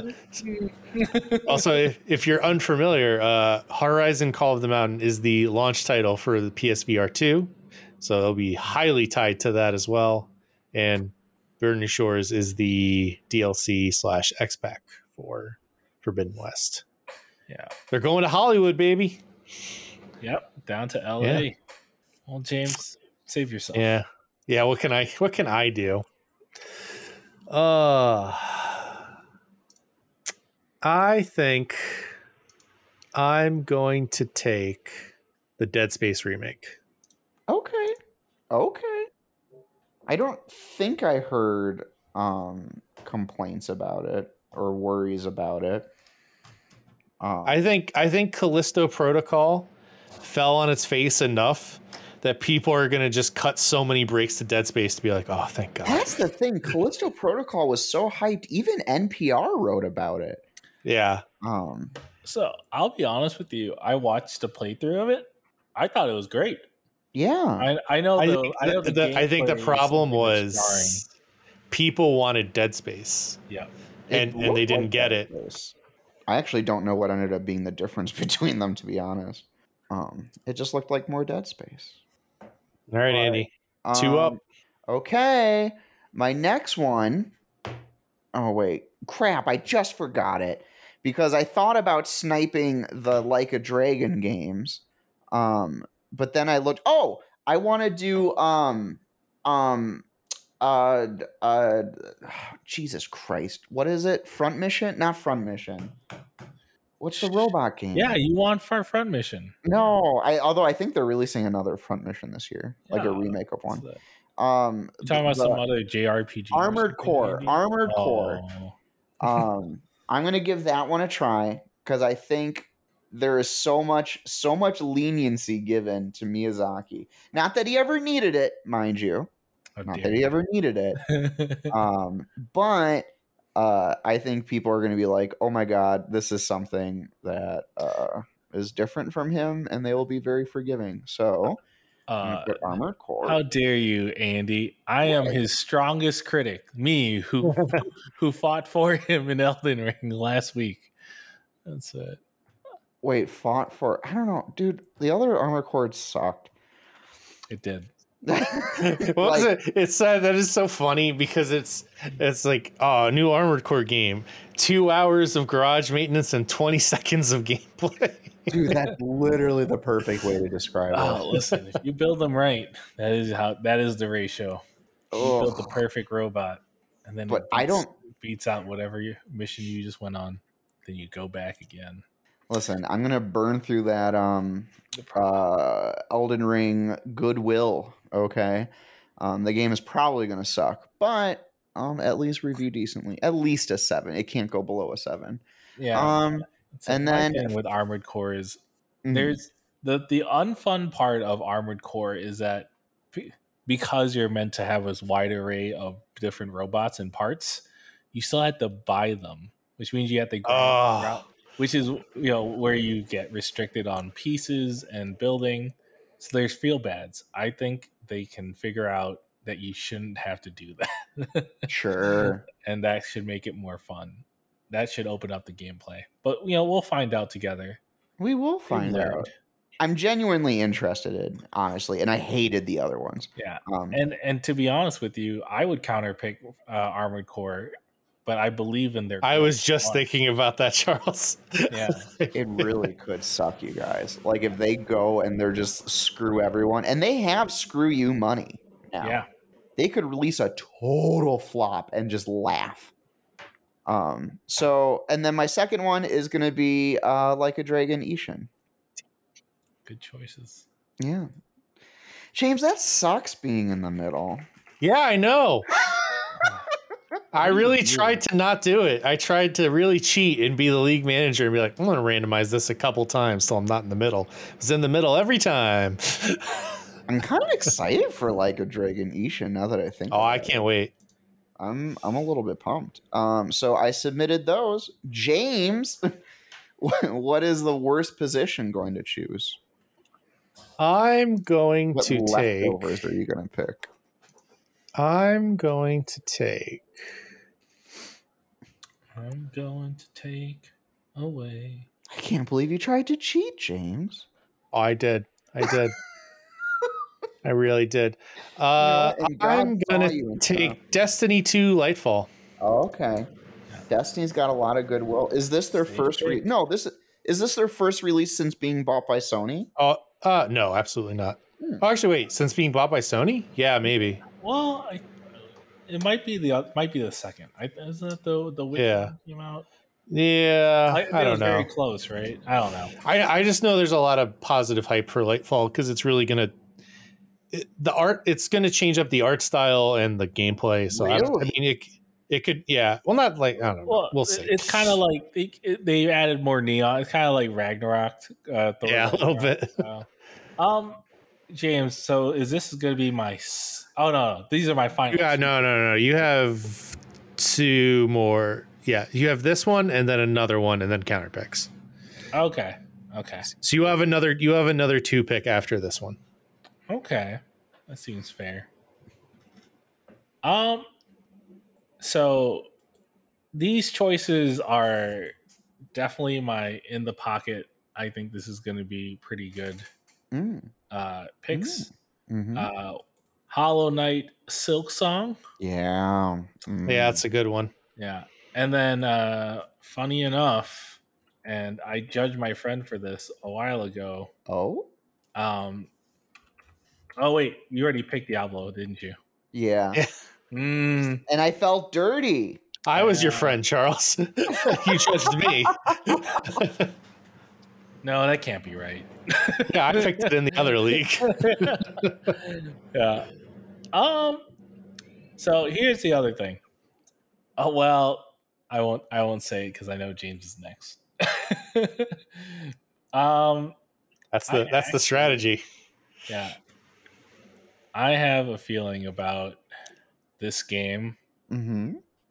Speaker 1: Uh, also, if, if you're unfamiliar, uh, Horizon Call of the Mountain is the launch title for the P S V R two. So it'll be highly tied to that as well. And Burning Shores is the D L C slash X-Pack for Forbidden West.
Speaker 2: yeah.
Speaker 1: They're going to Hollywood, baby.
Speaker 2: Yep. Down to L A.
Speaker 1: Yeah.
Speaker 2: Well, James, save yourself.
Speaker 1: Yeah. Yeah, what can I what can I do? Uh I think I'm going to take the Dead Space remake.
Speaker 3: Okay. Okay. I don't think I heard um, complaints about it or worries about it. Um,
Speaker 1: I think I think Callisto Protocol fell on its face enough that people are going to just cut so many breaks to Dead Space to be like, oh, thank God.
Speaker 3: That's the thing. Callisto Protocol was so hyped. Even N P R wrote about it.
Speaker 1: Yeah.
Speaker 3: Um,
Speaker 2: So I'll be honest with you. I watched a playthrough of it. I thought it was great.
Speaker 3: yeah.
Speaker 2: I, I know.
Speaker 1: I
Speaker 2: The,
Speaker 1: think
Speaker 2: I, know
Speaker 1: the,
Speaker 2: the
Speaker 1: the- I think the
Speaker 2: gameplay is
Speaker 1: problem
Speaker 2: something that's
Speaker 1: was people wanted Dead Space.
Speaker 2: jarring.
Speaker 1: And,
Speaker 3: It
Speaker 1: and they
Speaker 3: looked
Speaker 1: didn't
Speaker 3: like
Speaker 1: get
Speaker 3: Dead
Speaker 1: it.
Speaker 3: Space. I actually don't know what ended up being the difference between them, to be honest. Um, it just looked like more Dead Space.
Speaker 1: All right,
Speaker 3: All
Speaker 1: Andy. Two up.
Speaker 3: Um, Okay. My next one. Oh, wait. Crap. I just forgot it because I thought about sniping the Like a Dragon games. Um, but then I looked. Oh, I want to do. Um, um, uh, uh, Jesus Christ. What is it? Front Mission? Not Front Mission. What's the robot game?
Speaker 2: Yeah, you want Far Front Mission?
Speaker 3: No, I although I think they're releasing another Front Mission this year, like a
Speaker 2: Yeah,
Speaker 3: remake of
Speaker 2: what's
Speaker 3: one.
Speaker 2: that?
Speaker 3: Um,
Speaker 2: You talking about
Speaker 3: the
Speaker 2: some other J R P G? or
Speaker 3: Armored
Speaker 2: something,
Speaker 3: Core,
Speaker 2: maybe?
Speaker 3: Armored Core.
Speaker 2: Oh.
Speaker 3: Um, I'm gonna give that one a try because I think there is so much, so much leniency given to Miyazaki. Not that he ever needed it, mind you.
Speaker 2: How
Speaker 3: Not
Speaker 2: dare
Speaker 3: that he
Speaker 2: you.
Speaker 3: ever needed it. Um, but uh, I think people are gonna be like, "Oh my god, this is something that uh, is different from him," and they will be very forgiving. So. I'm
Speaker 2: Uh,
Speaker 3: gonna put Armored Core.
Speaker 2: how dare you, Andy? I am
Speaker 3: What?
Speaker 2: his strongest critic. Me, who who fought for him in Elden Ring last week. That's it.
Speaker 3: Wait, fought for? I don't know, dude. The other Armored Core sucked.
Speaker 2: It did.
Speaker 1: What was
Speaker 3: Like,
Speaker 1: it? It's uh, that is so funny because it's it's like oh, new Armored Core game, two hours of garage maintenance and twenty seconds of gameplay.
Speaker 3: dude, that's literally the perfect way to describe
Speaker 2: Oh,
Speaker 3: it.
Speaker 2: listen, if you build them right, that is how that is the ratio. You build the
Speaker 3: Ugh.
Speaker 2: perfect robot, and then
Speaker 3: But
Speaker 2: it
Speaker 3: I
Speaker 2: beats,
Speaker 3: don't-
Speaker 2: beats out whatever you, mission you just went on. Then you go back again.
Speaker 3: Listen, I'm gonna burn through that um
Speaker 2: The pro-
Speaker 3: uh Elden Ring goodwill. Okay, um, the game is probably gonna suck, but um, at least review decently. At least a seven. It can't go below a seven.
Speaker 2: yeah,
Speaker 3: Um,
Speaker 2: so
Speaker 3: and
Speaker 2: my
Speaker 3: then
Speaker 2: thing with Armored Core is
Speaker 3: mhm.
Speaker 2: there's the the unfun part of Armored Core is that be- because you're meant to have this wide array of different robots and parts, you still have to buy them, which means you have to grind
Speaker 1: Oh.
Speaker 2: out, which is you know where you get restricted on pieces and building. So there's feel bads. I think they can figure out that you shouldn't have to do that.
Speaker 3: Sure.
Speaker 2: And that should make it more fun. That should open up the gameplay. But you know, we'll find out together.
Speaker 3: We will
Speaker 2: We've
Speaker 3: find
Speaker 2: learned.
Speaker 3: out. I'm genuinely interested in, honestly, and I hated the other ones.
Speaker 2: Yeah.
Speaker 3: Um,
Speaker 2: And and to be honest with you, I would counterpick uh, Armored Core, but I believe in their.
Speaker 1: I
Speaker 2: growth
Speaker 1: was just
Speaker 2: one.
Speaker 1: thinking about that, Charles.
Speaker 2: Yeah.
Speaker 3: it really could suck, you guys. Like if they go and they're just screw everyone, and they have screw you money now.
Speaker 2: Yeah.
Speaker 3: They could release a total flop and just laugh. Um. So, and then my second one is going to be uh, Like a Dragon Ishin.
Speaker 2: Good choices.
Speaker 3: Yeah. James, that sucks being in the middle.
Speaker 1: Yeah, I know. I really tried to not do it. I tried to really cheat and be the league manager and be like, I'm going to randomize this a couple times so I'm not in the middle. I was in the middle every time.
Speaker 3: I'm kind of excited for Like a Dragon Ishin now that I think.
Speaker 1: Oh,
Speaker 3: about
Speaker 1: I
Speaker 3: it.
Speaker 1: can't wait.
Speaker 3: I'm I'm a little bit pumped. Um, so I submitted those. James, what is the worst position going to choose?
Speaker 1: I'm going
Speaker 3: What
Speaker 1: to take.
Speaker 3: leftovers are you going to pick?
Speaker 1: I'm going to take.
Speaker 2: I'm going to take away.
Speaker 3: I can't believe you tried to cheat, James.
Speaker 1: Oh, I did. I did. I really did.
Speaker 3: You know
Speaker 1: Uh,
Speaker 3: what? And God
Speaker 1: I'm
Speaker 3: saw
Speaker 1: gonna
Speaker 3: you and
Speaker 1: take
Speaker 3: stuff.
Speaker 1: Destiny two Lightfall.
Speaker 3: Oh, okay. Destiny's got a lot of goodwill. Is this their
Speaker 2: Same
Speaker 3: first? Re-
Speaker 2: pick.
Speaker 3: no, this is this their first release since being bought by Sony?
Speaker 1: Oh, uh, no, absolutely not.
Speaker 3: Hmm.
Speaker 1: Oh, actually, wait. Since being bought by Sony, yeah, maybe.
Speaker 2: Well, I, it might be the oth- might be the second. I, isn't it the the Witcher
Speaker 1: Yeah.
Speaker 2: one came out?
Speaker 1: Yeah,
Speaker 2: I,
Speaker 1: I,
Speaker 2: think it
Speaker 1: don't
Speaker 2: was
Speaker 1: know.
Speaker 2: Very close, right? I don't know.
Speaker 1: I I just know there's a lot of positive hype for Lightfall because it's really gonna. It, the art, it's gonna change up the art style and the gameplay. So I, don't- I
Speaker 3: Really?
Speaker 1: mean, it, It could, yeah. Well, not like I don't know.
Speaker 2: Well,
Speaker 1: We'll see.
Speaker 2: it's kind of like they, it, they added more neon. It's kind of like Ragnarok. Uh, Thor
Speaker 1: yeah, a little
Speaker 2: Ragnarok
Speaker 1: bit.
Speaker 2: style. Um, James. So is this going to be my? s- Oh no, no, these are my final.
Speaker 1: Yeah,
Speaker 2: two.
Speaker 1: no, no, no. You have two more. Yeah, you have this one and then another one and then counter picks.
Speaker 2: Okay. Okay.
Speaker 1: So you have another. You have another two pick after this one.
Speaker 2: Okay. That seems fair. Um. So these choices are definitely my in the pocket. I think this is going to be pretty good
Speaker 3: Mm.
Speaker 2: uh, picks.
Speaker 3: Mhm.
Speaker 2: Uh, Hollow Knight Silk Song.
Speaker 3: Yeah. Mm.
Speaker 1: Yeah, that's a good one.
Speaker 2: Yeah. And then, uh, funny enough, and I judged my friend for this a while ago.
Speaker 3: Oh.
Speaker 2: Um, oh, wait. You already picked Diablo, didn't you?
Speaker 3: Yeah.
Speaker 1: Yeah.
Speaker 2: Mm,
Speaker 3: And I felt dirty.
Speaker 1: I was your
Speaker 2: Yeah.
Speaker 1: friend, Charles. You judged me.
Speaker 2: no, that can't be right.
Speaker 1: Yeah, I picked it in the other league.
Speaker 2: yeah. Um. So here's the other thing. Oh well, I won't. I won't say it because I know James is next. um.
Speaker 1: That's the
Speaker 2: I
Speaker 1: that's the strategy.
Speaker 2: Yeah. I have a feeling about this game.
Speaker 3: Mm-hmm.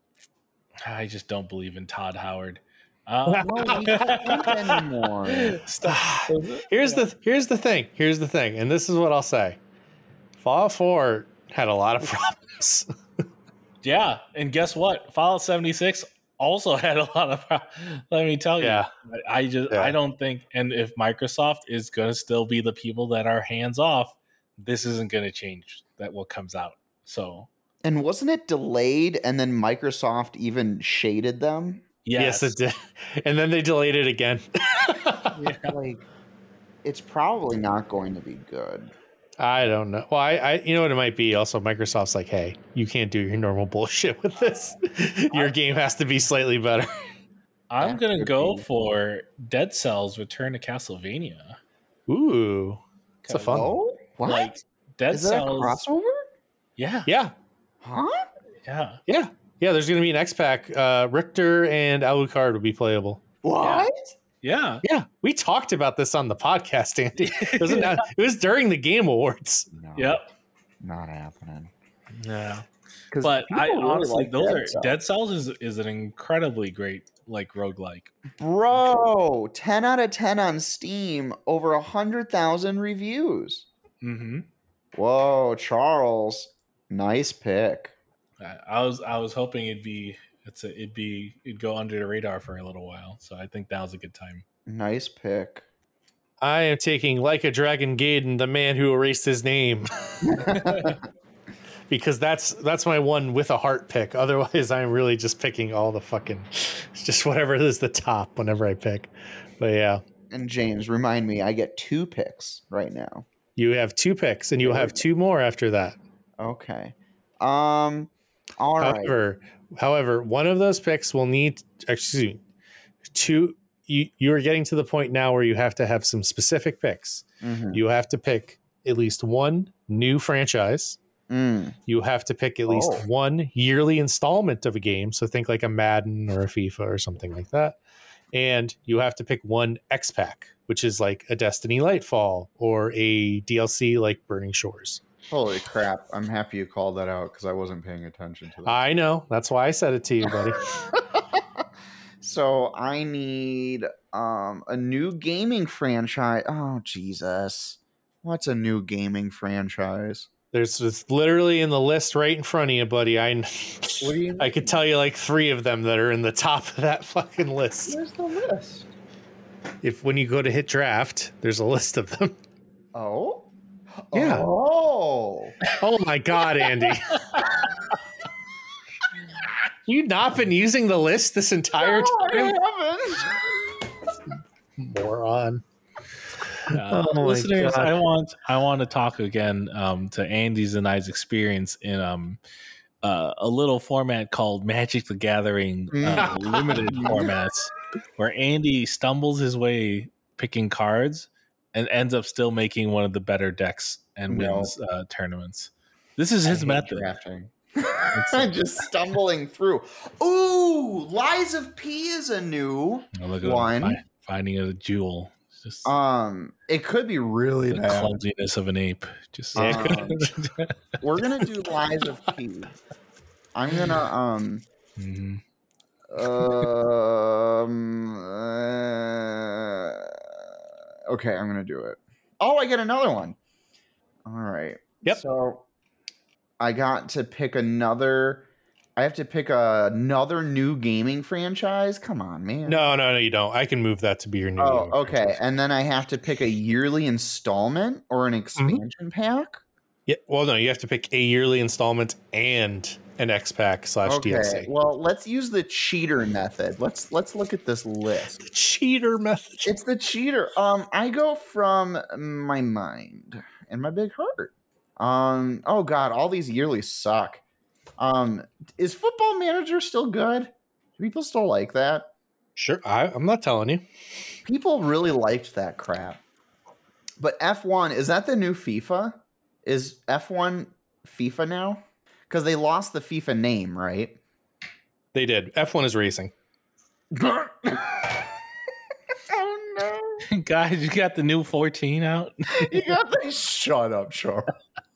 Speaker 2: I just don't believe in Todd Howard. Um,
Speaker 3: No, we can't anymore.
Speaker 2: Stop.
Speaker 1: Here's the here's the thing. Here's the thing, and this is what I'll say. Fallout four had a lot of problems.
Speaker 2: Yeah, and guess what? Fallout seventy-six also had a lot of. Let me tell you.
Speaker 1: Yeah.
Speaker 2: I I just
Speaker 1: Yeah.
Speaker 2: I don't think, and if Microsoft is going to still be the people that are hands off, this isn't going to change. That what comes out. So
Speaker 3: And wasn't it delayed and then Microsoft even shaded them?
Speaker 2: yes,
Speaker 1: Yes, it did. And then they delayed it again.
Speaker 2: Yeah.
Speaker 3: Like, it's probably not going to be good.
Speaker 1: I don't know. Well, I, I, you know what it might be. Also, Microsoft's like, hey, you can't do your normal bullshit with this. Your game has to be slightly better.
Speaker 2: I'm
Speaker 3: That
Speaker 2: gonna
Speaker 3: could
Speaker 2: go
Speaker 3: be.
Speaker 2: for Dead Cells: Return to Castlevania.
Speaker 1: Ooh, it's a fun one.
Speaker 3: Oh, what?
Speaker 2: Like Dead
Speaker 3: Is that a
Speaker 2: Cells.
Speaker 3: crossover?
Speaker 2: Yeah,
Speaker 1: Yeah,
Speaker 3: Huh?
Speaker 2: yeah.
Speaker 1: yeah, yeah. There's going to be an X pack. Uh, Richter and Alucard will be playable.
Speaker 3: What?
Speaker 2: Yeah.
Speaker 1: Yeah, we talked about this on the podcast, Andy. It, wasn't that- it was during the Game Awards.
Speaker 3: No,
Speaker 2: Yep.
Speaker 3: not happening.
Speaker 2: Yeah.
Speaker 3: 'Cause
Speaker 2: But I
Speaker 3: people really
Speaker 2: honestly,
Speaker 3: like
Speaker 2: those
Speaker 3: Dead
Speaker 2: are
Speaker 3: Cells.
Speaker 2: Dead Cells is is an incredibly great like roguelike.
Speaker 3: Bro, ten out of ten on Steam, over a hundred thousand reviews.
Speaker 2: Mm-hmm.
Speaker 3: Whoa, Charles, nice pick.
Speaker 2: I, I was I was hoping it'd be it's a, it'd be it'd go under the radar for a little while. So I think that was a good time.
Speaker 3: Nice pick.
Speaker 1: I am taking Like a Dragon Gaiden, the man who erased his name, because that's that's my one with a heart pick. Otherwise, I'm really just picking all the fucking, just whatever is the top whenever I pick. But yeah,
Speaker 3: And James, remind me, I get two picks right now.
Speaker 1: you have two picks, and you'll
Speaker 3: There we
Speaker 1: have
Speaker 3: go.
Speaker 1: two more after that.
Speaker 3: Okay. Um. All right.
Speaker 1: However, however, one of those picks will need, excuse me, two. You you are getting to the point now where you have to have some specific picks.
Speaker 3: Mhm.
Speaker 1: You have to pick at least one new franchise.
Speaker 3: Mm.
Speaker 1: You have to pick at least
Speaker 3: Oh.
Speaker 1: one yearly installment of a game. So think like a Madden or a FIFA or something like that. And you have to pick one X pack, which is like a Destiny Lightfall or a D L C like Burning Shores.
Speaker 3: Holy crap! I'm happy you called that out because I wasn't paying attention to that.
Speaker 1: I know. That's why I said it to you, buddy.
Speaker 3: So I need um a new gaming franchise. Oh Jesus. What's a new gaming franchise?
Speaker 1: There's it's literally in the list right in front of you, buddy. I
Speaker 3: What do you
Speaker 1: I could tell you like three of them that are in the top of that fucking list.
Speaker 3: Where's the list?
Speaker 1: If when you go to hit draft, there's a list of them.
Speaker 3: Oh?
Speaker 1: Yeah.
Speaker 3: Oh.
Speaker 1: Oh my god, Andy. You not been using the list this entire
Speaker 3: No,
Speaker 1: time?
Speaker 3: I haven't.
Speaker 1: Moron.
Speaker 2: Uh,
Speaker 1: Oh my
Speaker 2: listeners,
Speaker 1: God.
Speaker 2: I want I want to talk again um, to Andy's and I's experience in um, uh, a little format called Magic the Gathering uh, limited formats, where Andy stumbles his way picking cards and ends up still making one of the better decks and
Speaker 3: No.
Speaker 2: wins uh, tournaments. This is
Speaker 3: I
Speaker 2: his
Speaker 3: hate
Speaker 2: method.
Speaker 3: drafting. Just stumbling through. Ooh, Lies of P is a new
Speaker 2: Oh, look at
Speaker 3: one.
Speaker 2: Fi- finding a jewel. It's just
Speaker 3: Um, it could be really
Speaker 2: the
Speaker 3: bad.
Speaker 2: clumsiness of an ape. Just
Speaker 3: Um, we're gonna do Lies of P. I'm gonna um
Speaker 2: Mhm.
Speaker 3: um uh, okay, I'm gonna do it. Oh, I get another one. All right.
Speaker 1: Yep.
Speaker 3: So I got to pick another. I have to pick a, another new gaming franchise. Come on, man.
Speaker 1: No, no, no, you don't. I can move that to be your new.
Speaker 3: Oh,
Speaker 1: gaming
Speaker 3: okay.
Speaker 1: franchise.
Speaker 3: And then I have to pick a yearly installment or an expansion pack.
Speaker 1: Yeah. Well, no, you have to pick a yearly installment and an X pack slash D L C.
Speaker 3: Okay. Well, let's use the cheater method. Let's let's look at this list.
Speaker 1: The cheater method.
Speaker 3: It's the cheater. Um, I go from my mind and my big heart. Um, oh god, all these yearly suck. Um, is Football Manager still good? Do people still like that?
Speaker 1: Sure. I, I'm not telling you.
Speaker 3: People really liked that crap. But F one, is that the new FIFA? Is F one FIFA now? Because they lost the FIFA name, right?
Speaker 1: They did. F one is racing.
Speaker 3: Oh no.
Speaker 2: Guys, you got the new fourteen out?
Speaker 3: You got the shut up, Charles.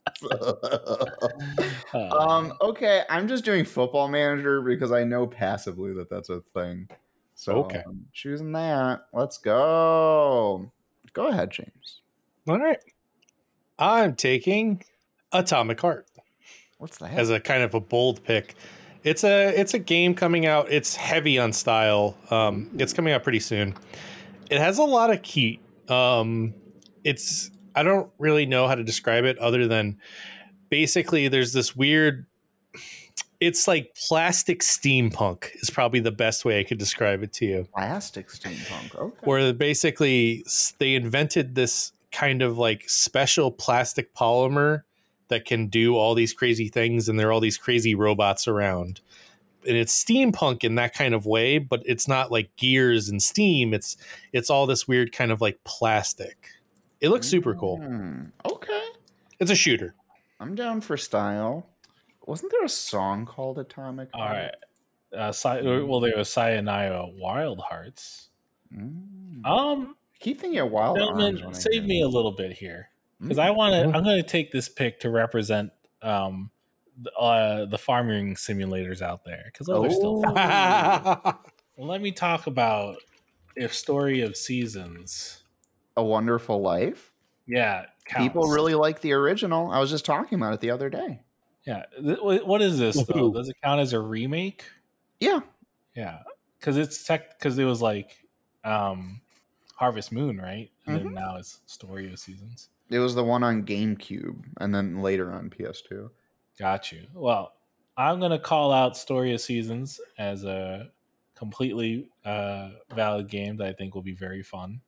Speaker 2: Uh,
Speaker 3: um, okay, I'm just doing Football Manager because I know passively that that's a thing. So
Speaker 1: Okay.
Speaker 3: I'm choosing that. Let's go. Go ahead, James.
Speaker 1: All right. I'm taking Atomic Heart
Speaker 3: What's that?
Speaker 1: as a kind of a bold pick. It's a it's a game coming out. It's heavy on style. Um, it's coming out pretty soon. It has a lot of heat. Um, it's I don't really know how to describe it other than basically there's this weird. It's like plastic steampunk is probably the best way I could describe it to you.
Speaker 3: Plastic steampunk. Okay.
Speaker 1: Where basically s- they invented this kind of like special plastic polymer that can do all these crazy things, and there are all these crazy robots around. And it's steampunk in that kind of way, but it's not like gears and steam. It's it's all this weird kind of like plastic. It looks super cool.
Speaker 3: Hmm, okay.
Speaker 1: It's a shooter.
Speaker 3: I'm down for style. Wasn't there a song called Atomic
Speaker 2: all
Speaker 3: Heart?
Speaker 2: right. Uh, Cy- well, there was Sayonara Wild Hearts.
Speaker 3: Mm.
Speaker 2: Um,
Speaker 3: Keep thinking of Wild Arms.
Speaker 2: gentlemen,
Speaker 3: when I
Speaker 2: save
Speaker 3: hear
Speaker 2: me
Speaker 3: that.
Speaker 2: a little bit here because
Speaker 3: Mm.
Speaker 2: I want to.
Speaker 1: Mhm.
Speaker 2: I'm going to take this pick to represent um, the, uh, the farming simulators out there because those are still. Fun.
Speaker 3: Oh.
Speaker 2: Let me talk about if Story of Seasons.
Speaker 3: A Wonderful Life.
Speaker 2: Yeah, counts.
Speaker 3: People really like the original. I was just talking about it the other day.
Speaker 2: Yeah, Th- wh- what is this though?
Speaker 1: Ooh.
Speaker 2: Does it count as a remake?
Speaker 3: Yeah.
Speaker 2: Yeah, because it's tech. Because it was like um, Harvest Moon, right? And then
Speaker 3: Mhm.
Speaker 2: now it's Story of Seasons.
Speaker 3: It was the one on GameCube and then later on P S two.
Speaker 2: Got you. Well, I'm gonna call out Story of Seasons as a completely uh, valid game that I think will be very fun.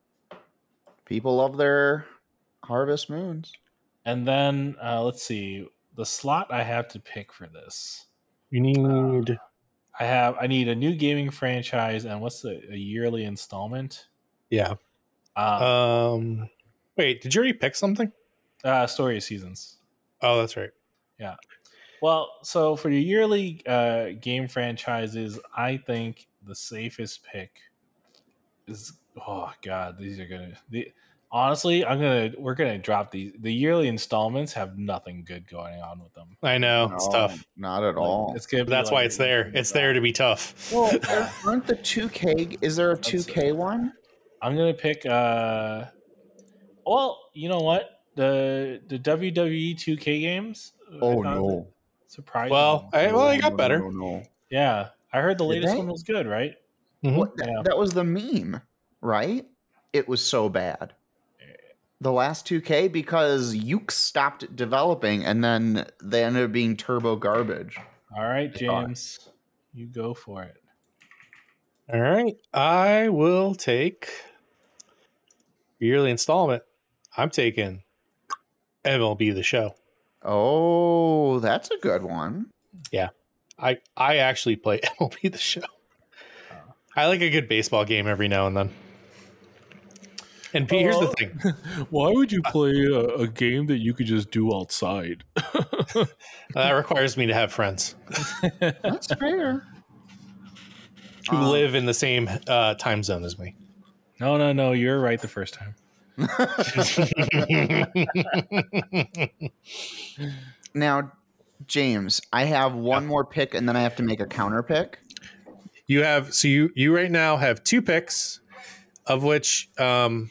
Speaker 3: People love their Harvest Moons.
Speaker 2: And then uh, let's see the slot I have to pick for this.
Speaker 1: You need.
Speaker 2: I have I need a new gaming franchise and what's the a yearly installment?
Speaker 1: Yeah.
Speaker 2: Uh,
Speaker 1: Um. Wait, did you already pick something?
Speaker 2: uh, Story of Seasons.
Speaker 1: Oh, that's right.
Speaker 2: Well, so for your yearly uh, game franchises, I think the safest pick is oh god, these are gonna. The, honestly, I'm gonna we're gonna drop these. The yearly installments have nothing good going on with them.
Speaker 1: I know it's
Speaker 3: No,
Speaker 1: tough.
Speaker 3: Not at
Speaker 2: Like,
Speaker 3: all.
Speaker 2: it's gonna.
Speaker 1: But
Speaker 2: Be
Speaker 1: that's why
Speaker 2: like-
Speaker 1: it's there. It's there to be tough.
Speaker 3: Well, there aren't the two K? Is there a
Speaker 2: That's-
Speaker 3: two K one?
Speaker 2: I'm gonna pick. uh Well, you know what the the W W E two K games. I
Speaker 3: Oh
Speaker 2: thought
Speaker 3: no.
Speaker 2: Surprising.
Speaker 1: Well, I, well, I
Speaker 3: No,
Speaker 1: got
Speaker 3: no,
Speaker 1: better.
Speaker 3: No, no.
Speaker 2: yeah, I heard the
Speaker 3: Did
Speaker 2: latest
Speaker 3: they?
Speaker 2: one was good, right?
Speaker 1: Mhm.
Speaker 3: What, that,
Speaker 2: Yeah.
Speaker 3: that was the meme, right? It was so bad. The last two K because Yuke stopped developing and then they ended up being turbo garbage.
Speaker 2: All right,
Speaker 3: I thought.
Speaker 2: James, you go for it.
Speaker 1: All right. I will take yearly installment. I'm taking M L B The Show.
Speaker 3: Oh, that's a good one.
Speaker 1: I, I actually play M L B The Show. I like a good baseball game every now and then. And Pete, here's the
Speaker 2: Oh.
Speaker 1: thing.
Speaker 2: Why would you play a, a game that you could just do outside?
Speaker 1: That requires me to have friends
Speaker 3: That's fair.
Speaker 1: who
Speaker 3: Um,
Speaker 1: live in the same uh, time zone as me.
Speaker 2: No, no, no. You're right the first time.
Speaker 3: Now, James, I have one more pick, and then I have to make a counter pick.
Speaker 1: You have so you you right now have two picks, of which um,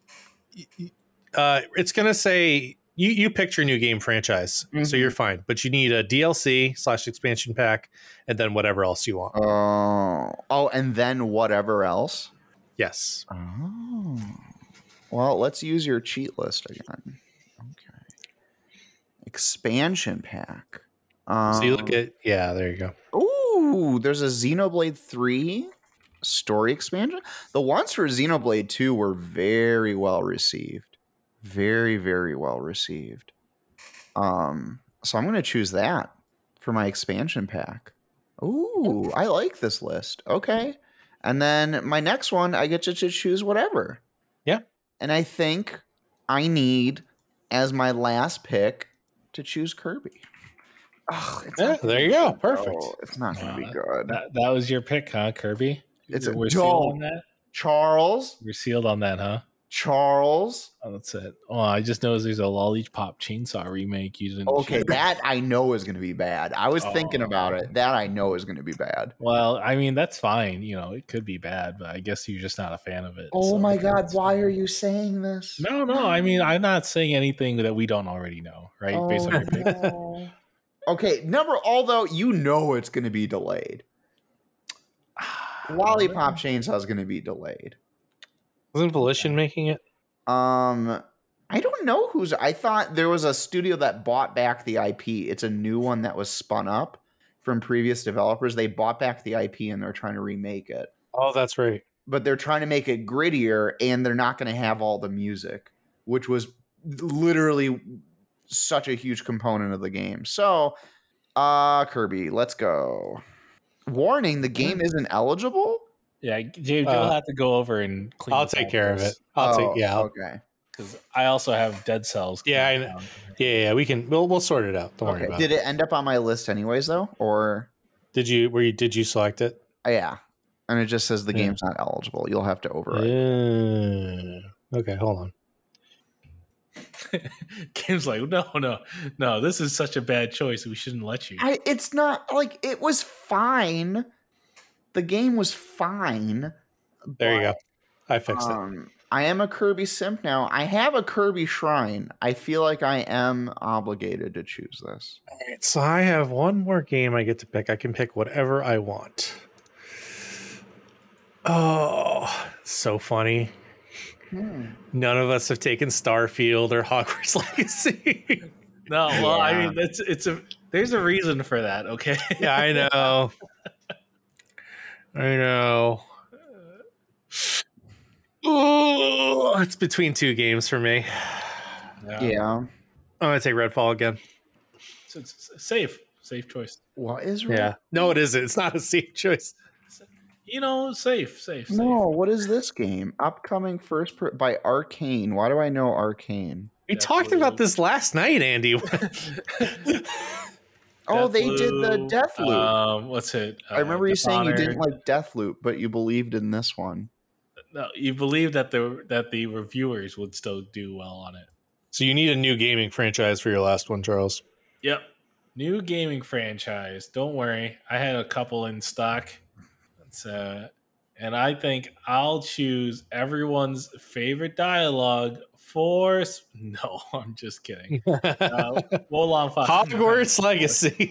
Speaker 1: uh, it's gonna say you you picked your new game franchise, so
Speaker 3: Mhm.
Speaker 1: you're fine. But you need a D L C slash expansion pack, and then whatever else you want.
Speaker 3: Oh, oh, and then whatever else.
Speaker 1: Yes.
Speaker 3: Oh, well, let's use your cheat list again. Okay, expansion pack. Um,
Speaker 1: So you look at yeah, there you go.
Speaker 3: Ooh, there's a Xenoblade three story expansion. The ones for Xenoblade two were very well received. Very, very well received. Um, so I'm going to choose that for my expansion pack. Ooh, I like this list. Okay. And then my next one, I get to, to choose whatever.
Speaker 1: Yeah.
Speaker 3: And I think I need, as my last pick, to choose Kirby. Ugh, it's
Speaker 1: Yeah,
Speaker 3: not gonna
Speaker 1: there
Speaker 3: be
Speaker 1: you go.
Speaker 3: good, though.
Speaker 1: Perfect.
Speaker 3: It's not going to
Speaker 2: Uh,
Speaker 3: be good.
Speaker 2: That that was your pick, huh, Kirby?
Speaker 3: It's a
Speaker 2: We're sealed
Speaker 3: dope.
Speaker 2: on that.
Speaker 3: Charles,
Speaker 2: We're sealed on that, huh?
Speaker 3: Charles.
Speaker 2: Oh, that's it. Oh, I just noticed there's a Lollipop Chainsaw remake using.
Speaker 3: Okay, that I know is going to be bad. I was thinking about
Speaker 2: Oh.
Speaker 3: it. That I know is going to be bad.
Speaker 2: Well, I mean that's fine. You know, it could be bad, but I guess you're just not a fan of it.
Speaker 3: Oh
Speaker 2: so
Speaker 3: my God,
Speaker 2: that's
Speaker 3: why
Speaker 2: fine.
Speaker 3: are you saying this?
Speaker 2: No, no. I mean, I'm not saying anything that we don't already know, right? Based on your pick.
Speaker 3: Oh. Okay, number although you know it's going to be delayed. Lollipop Chainsaw is going to be delayed.
Speaker 1: Wasn't Volition making it?
Speaker 3: Um, I don't know who's. I thought there was a studio that bought back the I P. It's a new one that was spun up from previous developers. They bought back the I P and they're trying to remake it.
Speaker 1: Oh, that's right.
Speaker 3: But they're trying to make it grittier, and they're not going to have all the music, which was literally such a huge component of the game. So, uh, Kirby, let's go. Warning: the game isn't eligible.
Speaker 2: Yeah, James,
Speaker 1: Uh,
Speaker 2: you'll have to go over and clean.
Speaker 1: I'll
Speaker 2: this
Speaker 1: take
Speaker 2: up
Speaker 1: care
Speaker 2: for
Speaker 1: of
Speaker 2: us,
Speaker 1: it. I'll
Speaker 3: Oh,
Speaker 1: take yeah. I'll-
Speaker 3: Okay.
Speaker 2: because I also have Dead Cells.
Speaker 1: Yeah,
Speaker 2: coming
Speaker 1: I know.
Speaker 2: down.
Speaker 1: Yeah, yeah, we can. We'll we'll sort it out. Don't worry
Speaker 3: Okay.
Speaker 1: about
Speaker 3: Did
Speaker 1: it.
Speaker 3: it end up on my list anyways, though? Or
Speaker 1: Did you? Were you? Did you select it?
Speaker 3: uh, yeah, and it just says the
Speaker 1: Yeah.
Speaker 3: game's not eligible. You'll have to overwrite.
Speaker 1: Yeah. Okay, hold on.
Speaker 2: Kim's like, no, no, no. This is such a bad choice. We shouldn't let you.
Speaker 3: I, it's not like it was fine. The game was fine.
Speaker 1: There you go.
Speaker 3: but,
Speaker 1: I fixed it.
Speaker 3: Um, I am a Kirby simp now. I have a Kirby shrine. I feel like I am obligated to choose this.
Speaker 1: All right, so I have one more game I get to pick. I can pick whatever I want. Oh, so funny.
Speaker 3: Hmm.
Speaker 1: None of us have taken Starfield or Hogwarts Legacy.
Speaker 2: No, well, I
Speaker 3: Yeah.
Speaker 2: mean, that's it's a. There's a reason for that. Okay.
Speaker 1: Yeah, I know. I know. Oh, it's between two games for me.
Speaker 3: Yeah.
Speaker 1: I'm gonna take Redfall again.
Speaker 2: So it's safe, safe choice.
Speaker 3: What is
Speaker 1: Yeah.
Speaker 3: red?
Speaker 1: No, it isn't. It's not a safe choice.
Speaker 2: You know, safe, safe, safe.
Speaker 3: No, what is this game? Upcoming first per- by Arcane. Why do I know Arcane?
Speaker 1: We
Speaker 2: Deathloop.
Speaker 1: talked about this last night, Andy.
Speaker 3: Oh, they did the
Speaker 2: Deathloop,
Speaker 3: Deathloop.
Speaker 2: Um, what's it?
Speaker 3: I remember you saying you didn't
Speaker 2: Dishonored.
Speaker 3: like Deathloop, but you believed in this one.
Speaker 2: No, you believe that the that the reviewers would still do well on it.
Speaker 1: So you need a new gaming franchise for your last one, Charles.
Speaker 2: Yep. New gaming franchise. Don't worry. I had a couple in stock. It's, uh, and I think I'll choose everyone's favorite dialogue for. s- No, I'm just kidding. Uh, Wolong Fa-
Speaker 1: Hogwarts Legacy.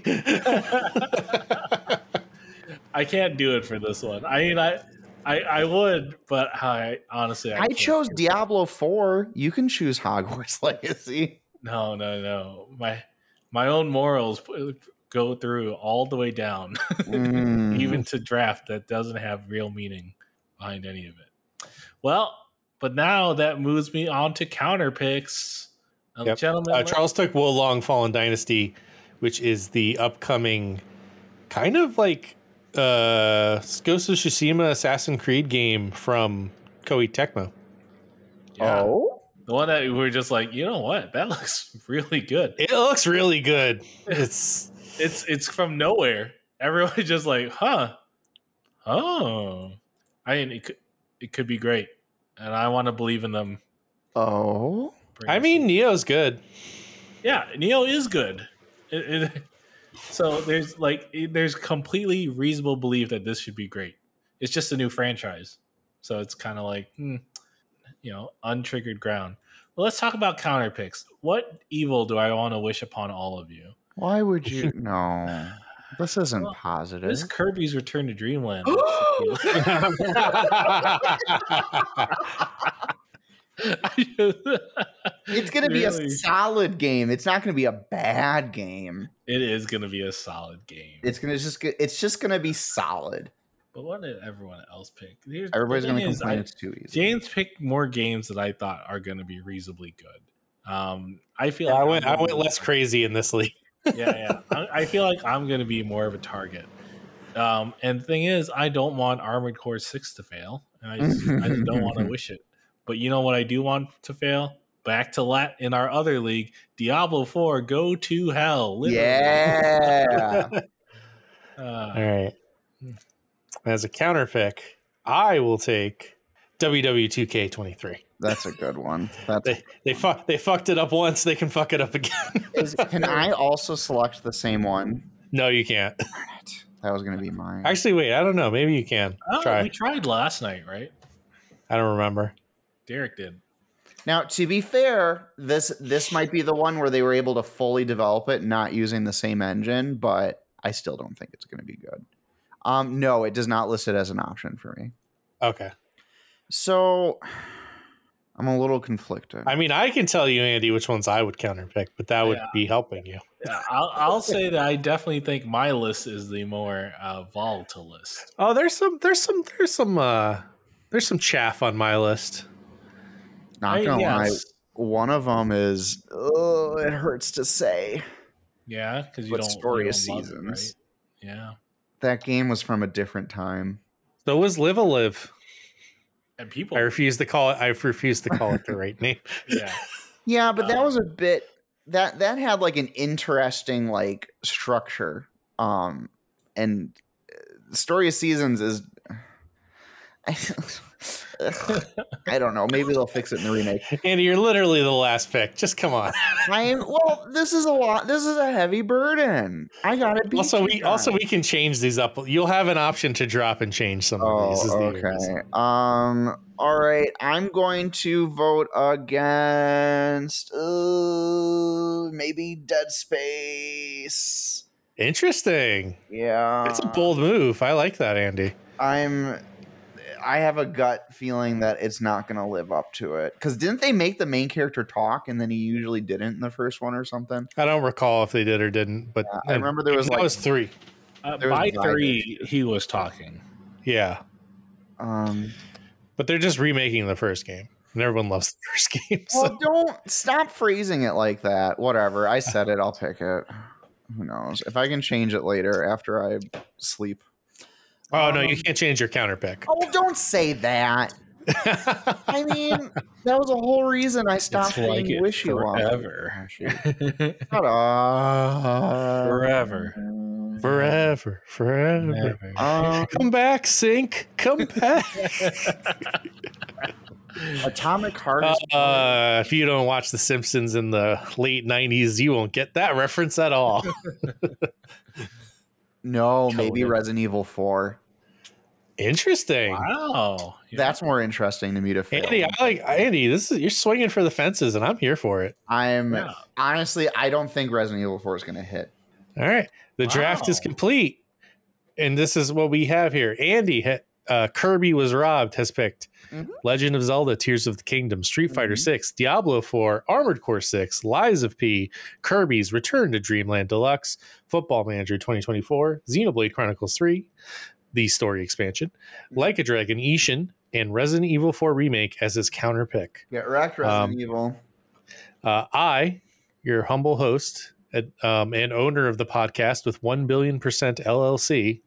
Speaker 2: I can't do it for this one. I mean, I, I, I would, but I honestly, I,
Speaker 3: I
Speaker 2: can't.
Speaker 3: chose Diablo four. You can choose Hogwarts Legacy.
Speaker 2: No, no, no. My, my own morals go through all the way down,
Speaker 3: Mm.
Speaker 2: even to draft that doesn't have real meaning behind any of it. Well, but now that moves me on to counter picks. Um,
Speaker 1: Yep.
Speaker 2: Gentlemen,
Speaker 1: Uh,
Speaker 2: let-
Speaker 1: Charles took Wolong Fallen Dynasty, which is the upcoming kind of like uh, Ghost of Tsushima Assassin's Creed game from Koei Tecmo.
Speaker 2: Yeah.
Speaker 3: Oh,
Speaker 2: The one that we were just like, you know what? That looks really good.
Speaker 1: It looks really good. It's
Speaker 2: It's it's from nowhere. Everyone's just like, huh? Oh. I mean, it could, it could be great. And I want to believe in them.
Speaker 3: oh.
Speaker 1: I mean, Neo's good.
Speaker 2: Yeah, Neo is good. It, it, so there's like it- there's completely reasonable belief that this should be great. It's just a new franchise, so it's kind of like hmm, you know untriggered ground. Well, let's talk about counter picks. What evil do I want to wish upon all of you?
Speaker 3: Why would you? No, this isn't
Speaker 2: Well,
Speaker 3: positive.
Speaker 2: This Kirby's Return to Dreamland. looks
Speaker 3: It's gonna be
Speaker 2: Really,
Speaker 3: a solid game. It's not gonna be a bad game.
Speaker 2: It is gonna be a solid game.
Speaker 3: It's gonna just get. It's just gonna be solid.
Speaker 2: But what did everyone else pick? Here's,
Speaker 3: Everybody's
Speaker 2: the
Speaker 3: gonna
Speaker 2: thing is,
Speaker 3: complain
Speaker 2: I-
Speaker 3: it's too easy.
Speaker 2: James picked more games that I thought are going to be reasonably good. Um, I feel
Speaker 1: Yeah,
Speaker 2: like
Speaker 1: I
Speaker 2: I'm
Speaker 1: went. I
Speaker 2: gonna
Speaker 1: went
Speaker 2: be-
Speaker 1: less crazy in this league.
Speaker 2: Yeah, yeah. I, I feel like I'm going to be more of a target. Um, and the thing is, I don't want Armored Core six to fail. And I, just, I just don't want to wish it. But you know what I do want to fail? Back to Lat in our other league, Diablo four, go to hell. literally.
Speaker 3: Yeah.
Speaker 2: Uh,
Speaker 1: All right. As a counter pick, I will take W W two K twenty-three.
Speaker 3: That's a good one. That's
Speaker 1: They they fu- they fucked it up once. They can fuck it up again.
Speaker 3: is, can I also select the same one?
Speaker 1: No, you can't.
Speaker 3: That was gonna be mine.
Speaker 1: Actually, wait. I don't know. Maybe you can
Speaker 2: oh,
Speaker 1: try.
Speaker 2: we tried last night, right?
Speaker 1: I don't remember.
Speaker 2: Derek did.
Speaker 3: Now, to be fair, this this might be the one where they were able to fully develop it, not using the same engine, but I still don't think it's going to be good. Um, no, it does not list it as an option for me.
Speaker 1: Okay.
Speaker 3: So I'm a little conflicted.
Speaker 1: I mean, I can tell you, Andy, which ones I would counter pick, but that would
Speaker 2: Yeah.
Speaker 1: be helping you.
Speaker 2: Yeah, I'll, I'll say that I definitely think my list is the more uh, volatile list.
Speaker 1: Oh, there's some. There's some. There's some. uh There's some chaff on my list.
Speaker 3: Not
Speaker 2: I-
Speaker 3: gonna lie,
Speaker 2: yes.
Speaker 3: one of them is oh, it hurts to say.
Speaker 2: Yeah, because you
Speaker 3: But
Speaker 2: don't.
Speaker 3: Story
Speaker 2: you
Speaker 3: of
Speaker 2: don't love it,
Speaker 3: Seasons.
Speaker 2: right? Yeah,
Speaker 3: That game was from a different time.
Speaker 1: So was Live a Live.
Speaker 2: and people.
Speaker 1: I refuse to call it. I refuse to call it the right name.
Speaker 2: yeah,
Speaker 3: Yeah, but that
Speaker 2: Um,
Speaker 3: was a bit that that had like an interesting like structure. Um and uh, Story of Seasons is I don't know. Maybe they'll fix it in the remake.
Speaker 1: Andy, you're literally the last pick. Just come on.
Speaker 3: I am well. This is a lot. This is a heavy burden. I gotta be.
Speaker 1: Also, we also we can change these up. You'll have an option to drop and change some of these. is
Speaker 3: Oh,
Speaker 1: the
Speaker 3: okay. Um. All right. I'm going to vote against. Uh, maybe Dead Space.
Speaker 1: Interesting.
Speaker 3: Yeah.
Speaker 1: It's a bold move. I like that, Andy.
Speaker 3: I'm. I have a gut feeling that it's not going to live up to it. Because didn't they make the main character talk, and then he usually didn't in the first one or something?
Speaker 1: I don't recall if they did or didn't, but
Speaker 3: Yeah, I remember there was
Speaker 1: that
Speaker 3: like
Speaker 1: was three.
Speaker 2: uh,
Speaker 3: There was
Speaker 2: by
Speaker 3: vibe
Speaker 2: three, he was talking.
Speaker 1: Yeah,
Speaker 3: um.
Speaker 1: but they're just remaking the first game, and everyone loves the first game. So.
Speaker 3: Well, don't stop phrasing it like that. Whatever. I said it. I'll pick it. Who knows? If I can change it later after I sleep.
Speaker 1: Oh no, you
Speaker 3: Um,
Speaker 1: can't change your counter pick.
Speaker 3: Oh, don't say that. I mean, that was a whole reason I stopped
Speaker 2: It's like
Speaker 3: being
Speaker 2: it
Speaker 3: wishy-washy.
Speaker 2: forever.
Speaker 3: Shut up.
Speaker 2: Forever.
Speaker 1: Forever, forever.
Speaker 2: Never.
Speaker 3: Um,
Speaker 1: Come back, Sync. Come back.
Speaker 3: Atomic Heart is
Speaker 1: Uh, if you don't watch The Simpsons in the late nineties, you won't get that reference at all.
Speaker 3: no, maybe
Speaker 2: Conan.
Speaker 3: Resident Evil four.
Speaker 1: Interesting.
Speaker 2: Wow. Yeah.
Speaker 3: That's more interesting to me to fail.
Speaker 1: Andy, I like Andy. This is you're swinging for the fences, and I'm here for it.
Speaker 3: I'm
Speaker 2: Yeah.
Speaker 3: honestly, I don't think Resident Evil four is going to hit.
Speaker 1: All right, the draft is
Speaker 2: Wow.
Speaker 1: complete, and this is what we have here. Andy, ha- uh, Kirby was robbed, has picked
Speaker 3: Mhm.
Speaker 1: Legend of Zelda: Tears of the Kingdom, Street Fighter
Speaker 3: Mhm.
Speaker 1: six, Diablo four, Armored Core six, Lies of P, Kirby's Return to Dreamland Deluxe, Football Manager twenty twenty-four, Xenoblade Chronicles three, the story expansion, Like a Dragon Ishin, and Resident Evil four Remake as his counter pick.
Speaker 3: Get wrecked, Resident
Speaker 1: Um,
Speaker 3: Evil.
Speaker 1: Uh, I, your humble host and, um, and owner of the podcast with one billion percent L L C,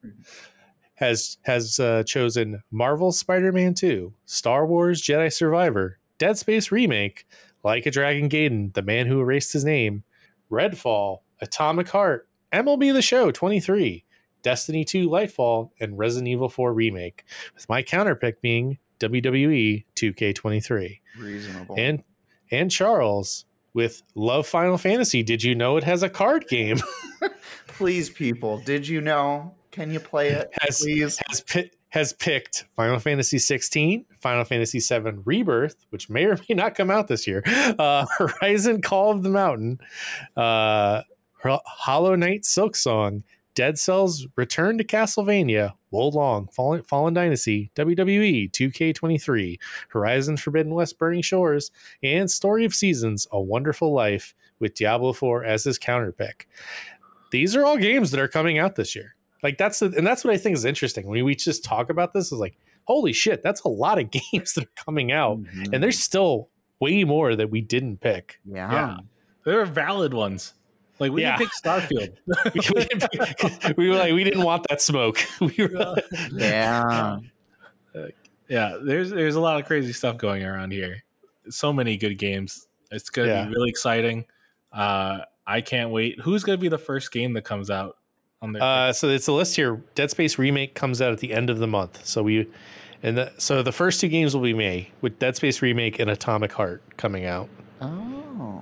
Speaker 1: has has uh, chosen Marvel Spider-Man two, Star Wars Jedi Survivor, Dead Space Remake, Like a Dragon Gaiden, The Man Who Erased His Name, Redfall, Atomic Heart, M L B The Show twenty-three, Destiny two Lightfall, and Resident Evil four Remake, with my counterpick being W W E two K twenty-three.
Speaker 3: Reasonable.
Speaker 1: And and Charles with Love Final Fantasy. Did you know it has a card game?
Speaker 3: Please, people, did you know? Can you play it?
Speaker 1: has
Speaker 3: please?
Speaker 1: has pi- has picked Final Fantasy sixteen, Final Fantasy seven Rebirth, which may or may not come out this year, uh, Horizon Call of the Mountain, uh, Hollow Knight Silksong, Dead Cells Return to Castlevania, Wolong, Fallen, Fallen Dynasty, W W E two K twenty-three, Horizon Forbidden West Burning Shores, and Story of Seasons, A Wonderful Life, with Diablo four as his counterpick. These are all games that are coming out this year. Like that's the, and that's what I think is interesting. When we just talk about this, is like, holy shit, that's a lot of games that are coming out,
Speaker 3: Mm-hmm.
Speaker 1: and there's still way more that we didn't pick.
Speaker 3: Yeah.
Speaker 2: Yeah. There are valid ones. Like we
Speaker 1: Yeah.
Speaker 2: didn't pick Starfield.
Speaker 1: we, didn't- we were like, we didn't want that smoke. We were,
Speaker 3: Yeah.
Speaker 2: Yeah, there's there's a lot of crazy stuff going around here. So many good games. It's gonna
Speaker 1: Yeah.
Speaker 2: be really exciting. Uh, I can't wait. Who's gonna be the first game that comes out on their?
Speaker 1: Uh, so it's a list here. Dead Space Remake comes out at the end of the month. So we, and the, so the first two games will be May, with Dead Space Remake and Atomic Heart coming out.
Speaker 3: Oh.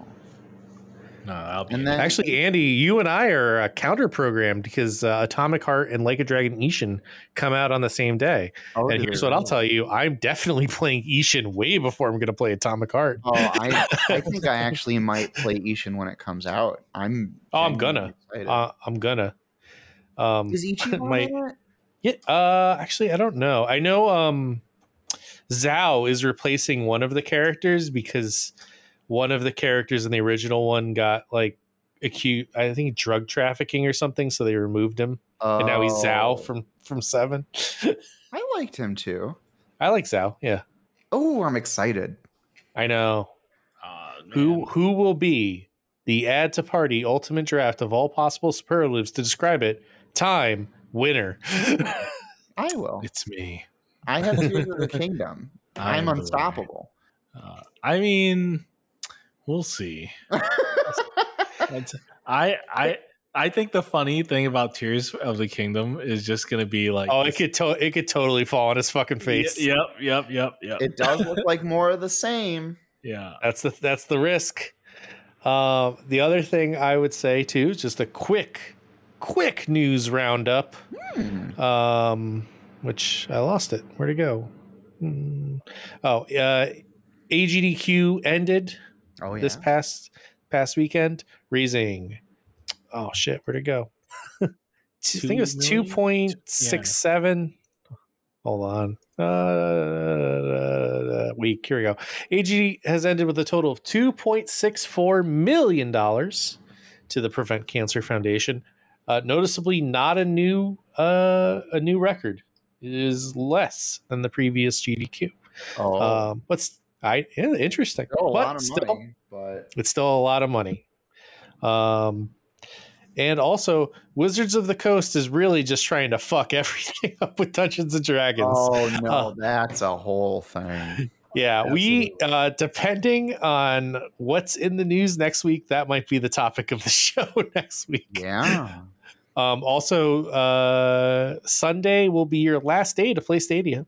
Speaker 2: no, I'll be.
Speaker 3: And then
Speaker 1: Actually, Andy, you and I are uh, counter programmed because uh, Atomic Heart and Like a Dragon Ishin come out on the same day.
Speaker 3: oh,
Speaker 1: And
Speaker 3: do
Speaker 1: here's
Speaker 3: they
Speaker 1: what I'll
Speaker 3: really?
Speaker 1: tell you: I'm definitely playing Ishin way before I'm going to play Atomic Heart.
Speaker 3: Oh, I, I think I actually might play Ishin when it comes out. I'm.
Speaker 1: Oh, I'm
Speaker 3: genuinely
Speaker 1: gonna.
Speaker 3: excited.
Speaker 1: Uh, I'm gonna. Um,
Speaker 3: Is Ichigo
Speaker 1: my-
Speaker 3: in it?
Speaker 1: Yeah, uh, actually, I don't know. I know um, Zhao is replacing one of the characters because one of the characters in the original one got like acute, I think, drug trafficking or something, so they removed him,
Speaker 3: Oh,
Speaker 1: and now he's Zhao from from Seven.
Speaker 3: I liked him too.
Speaker 1: I like Zhao. Yeah,
Speaker 3: Oh, I'm excited.
Speaker 1: I know.
Speaker 2: Aw, man.
Speaker 1: Who who will be the add to party ultimate draft of all possible superlatives to describe it? Time winner.
Speaker 3: I will.
Speaker 2: It's me.
Speaker 3: I have Tears of the Kingdom.
Speaker 2: I
Speaker 3: I'm
Speaker 2: am the
Speaker 3: unstoppable.
Speaker 2: Uh, I mean, we'll see. That's- I I I think the funny thing about Tears of the Kingdom is just gonna be like,
Speaker 1: Oh, it could to- it could totally fall on his fucking face.
Speaker 2: Yep, yep, yep, yep.
Speaker 3: It does look like more of the same.
Speaker 2: Yeah.
Speaker 1: That's the that's the risk. Uh, the other thing I would say too is just a quick, quick news roundup.
Speaker 3: Hmm.
Speaker 1: Um, which I lost it. Where'd it go? Hmm. Oh, uh, A G D Q ended
Speaker 3: Oh yeah.
Speaker 1: this past past weekend, raising. Oh shit, where'd it go? I think it was two point six seven. Hold on. Uh, week. Here we go. A G has ended with a total of two point six four million dollars to the Prevent Cancer Foundation. Uh, noticeably, not a new uh, a new record. It is less than the previous G D Q.
Speaker 3: oh,
Speaker 1: Um, but s- I yeah, interesting.
Speaker 3: still a
Speaker 1: but
Speaker 3: lot of
Speaker 1: still,
Speaker 3: money, but
Speaker 1: it's still a lot of money. Um, and also, Wizards of the Coast is really just trying to fuck everything up with Dungeons and Dragons.
Speaker 3: oh no,
Speaker 1: Uh,
Speaker 3: that's a whole thing.
Speaker 1: Yeah, we
Speaker 3: Absolutely.
Speaker 1: uh, depending on what's in the news next week, that might be the topic of the show next week.
Speaker 3: Yeah.
Speaker 1: Um, also, uh, Sunday will be your last day to play Stadia.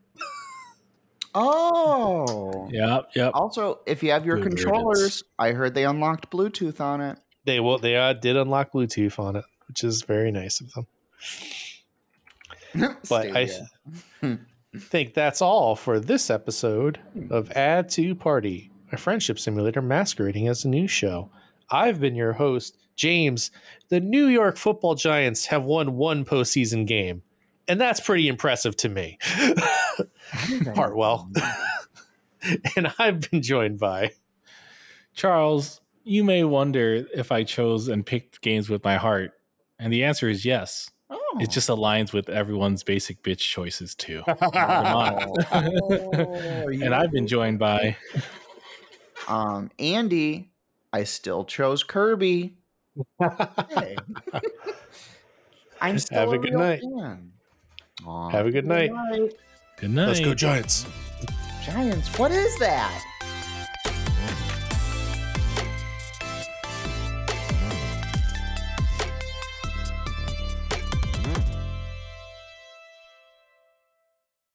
Speaker 3: Oh.
Speaker 2: Yep, yep.
Speaker 3: Also, if you have your
Speaker 2: Good riddance.
Speaker 3: controllers, I heard they unlocked Bluetooth on it.
Speaker 1: They will. They uh, did unlock Bluetooth on it, which is very nice of them. But I
Speaker 3: Stadia.
Speaker 1: think that's all for this episode of Add to Party, a friendship simulator masquerading as a news show. I've been your host, James. The New York Football Giants have won one postseason game, and that's pretty impressive to me. Hartwell. And I've been joined by
Speaker 2: Charles, you may wonder if I chose and picked games with my heart. And the answer is yes.
Speaker 3: Oh.
Speaker 2: It just aligns with everyone's basic bitch choices too.
Speaker 3: Oh, you-
Speaker 2: And I've been joined by
Speaker 3: um Andy. I still chose Kirby. Hey. I'm still
Speaker 1: Have a
Speaker 3: a
Speaker 1: good
Speaker 3: real
Speaker 1: night.
Speaker 3: fan. Aw,
Speaker 1: Have a good night.
Speaker 2: Good night.
Speaker 1: Let's go Giants.
Speaker 3: Giants. What is that?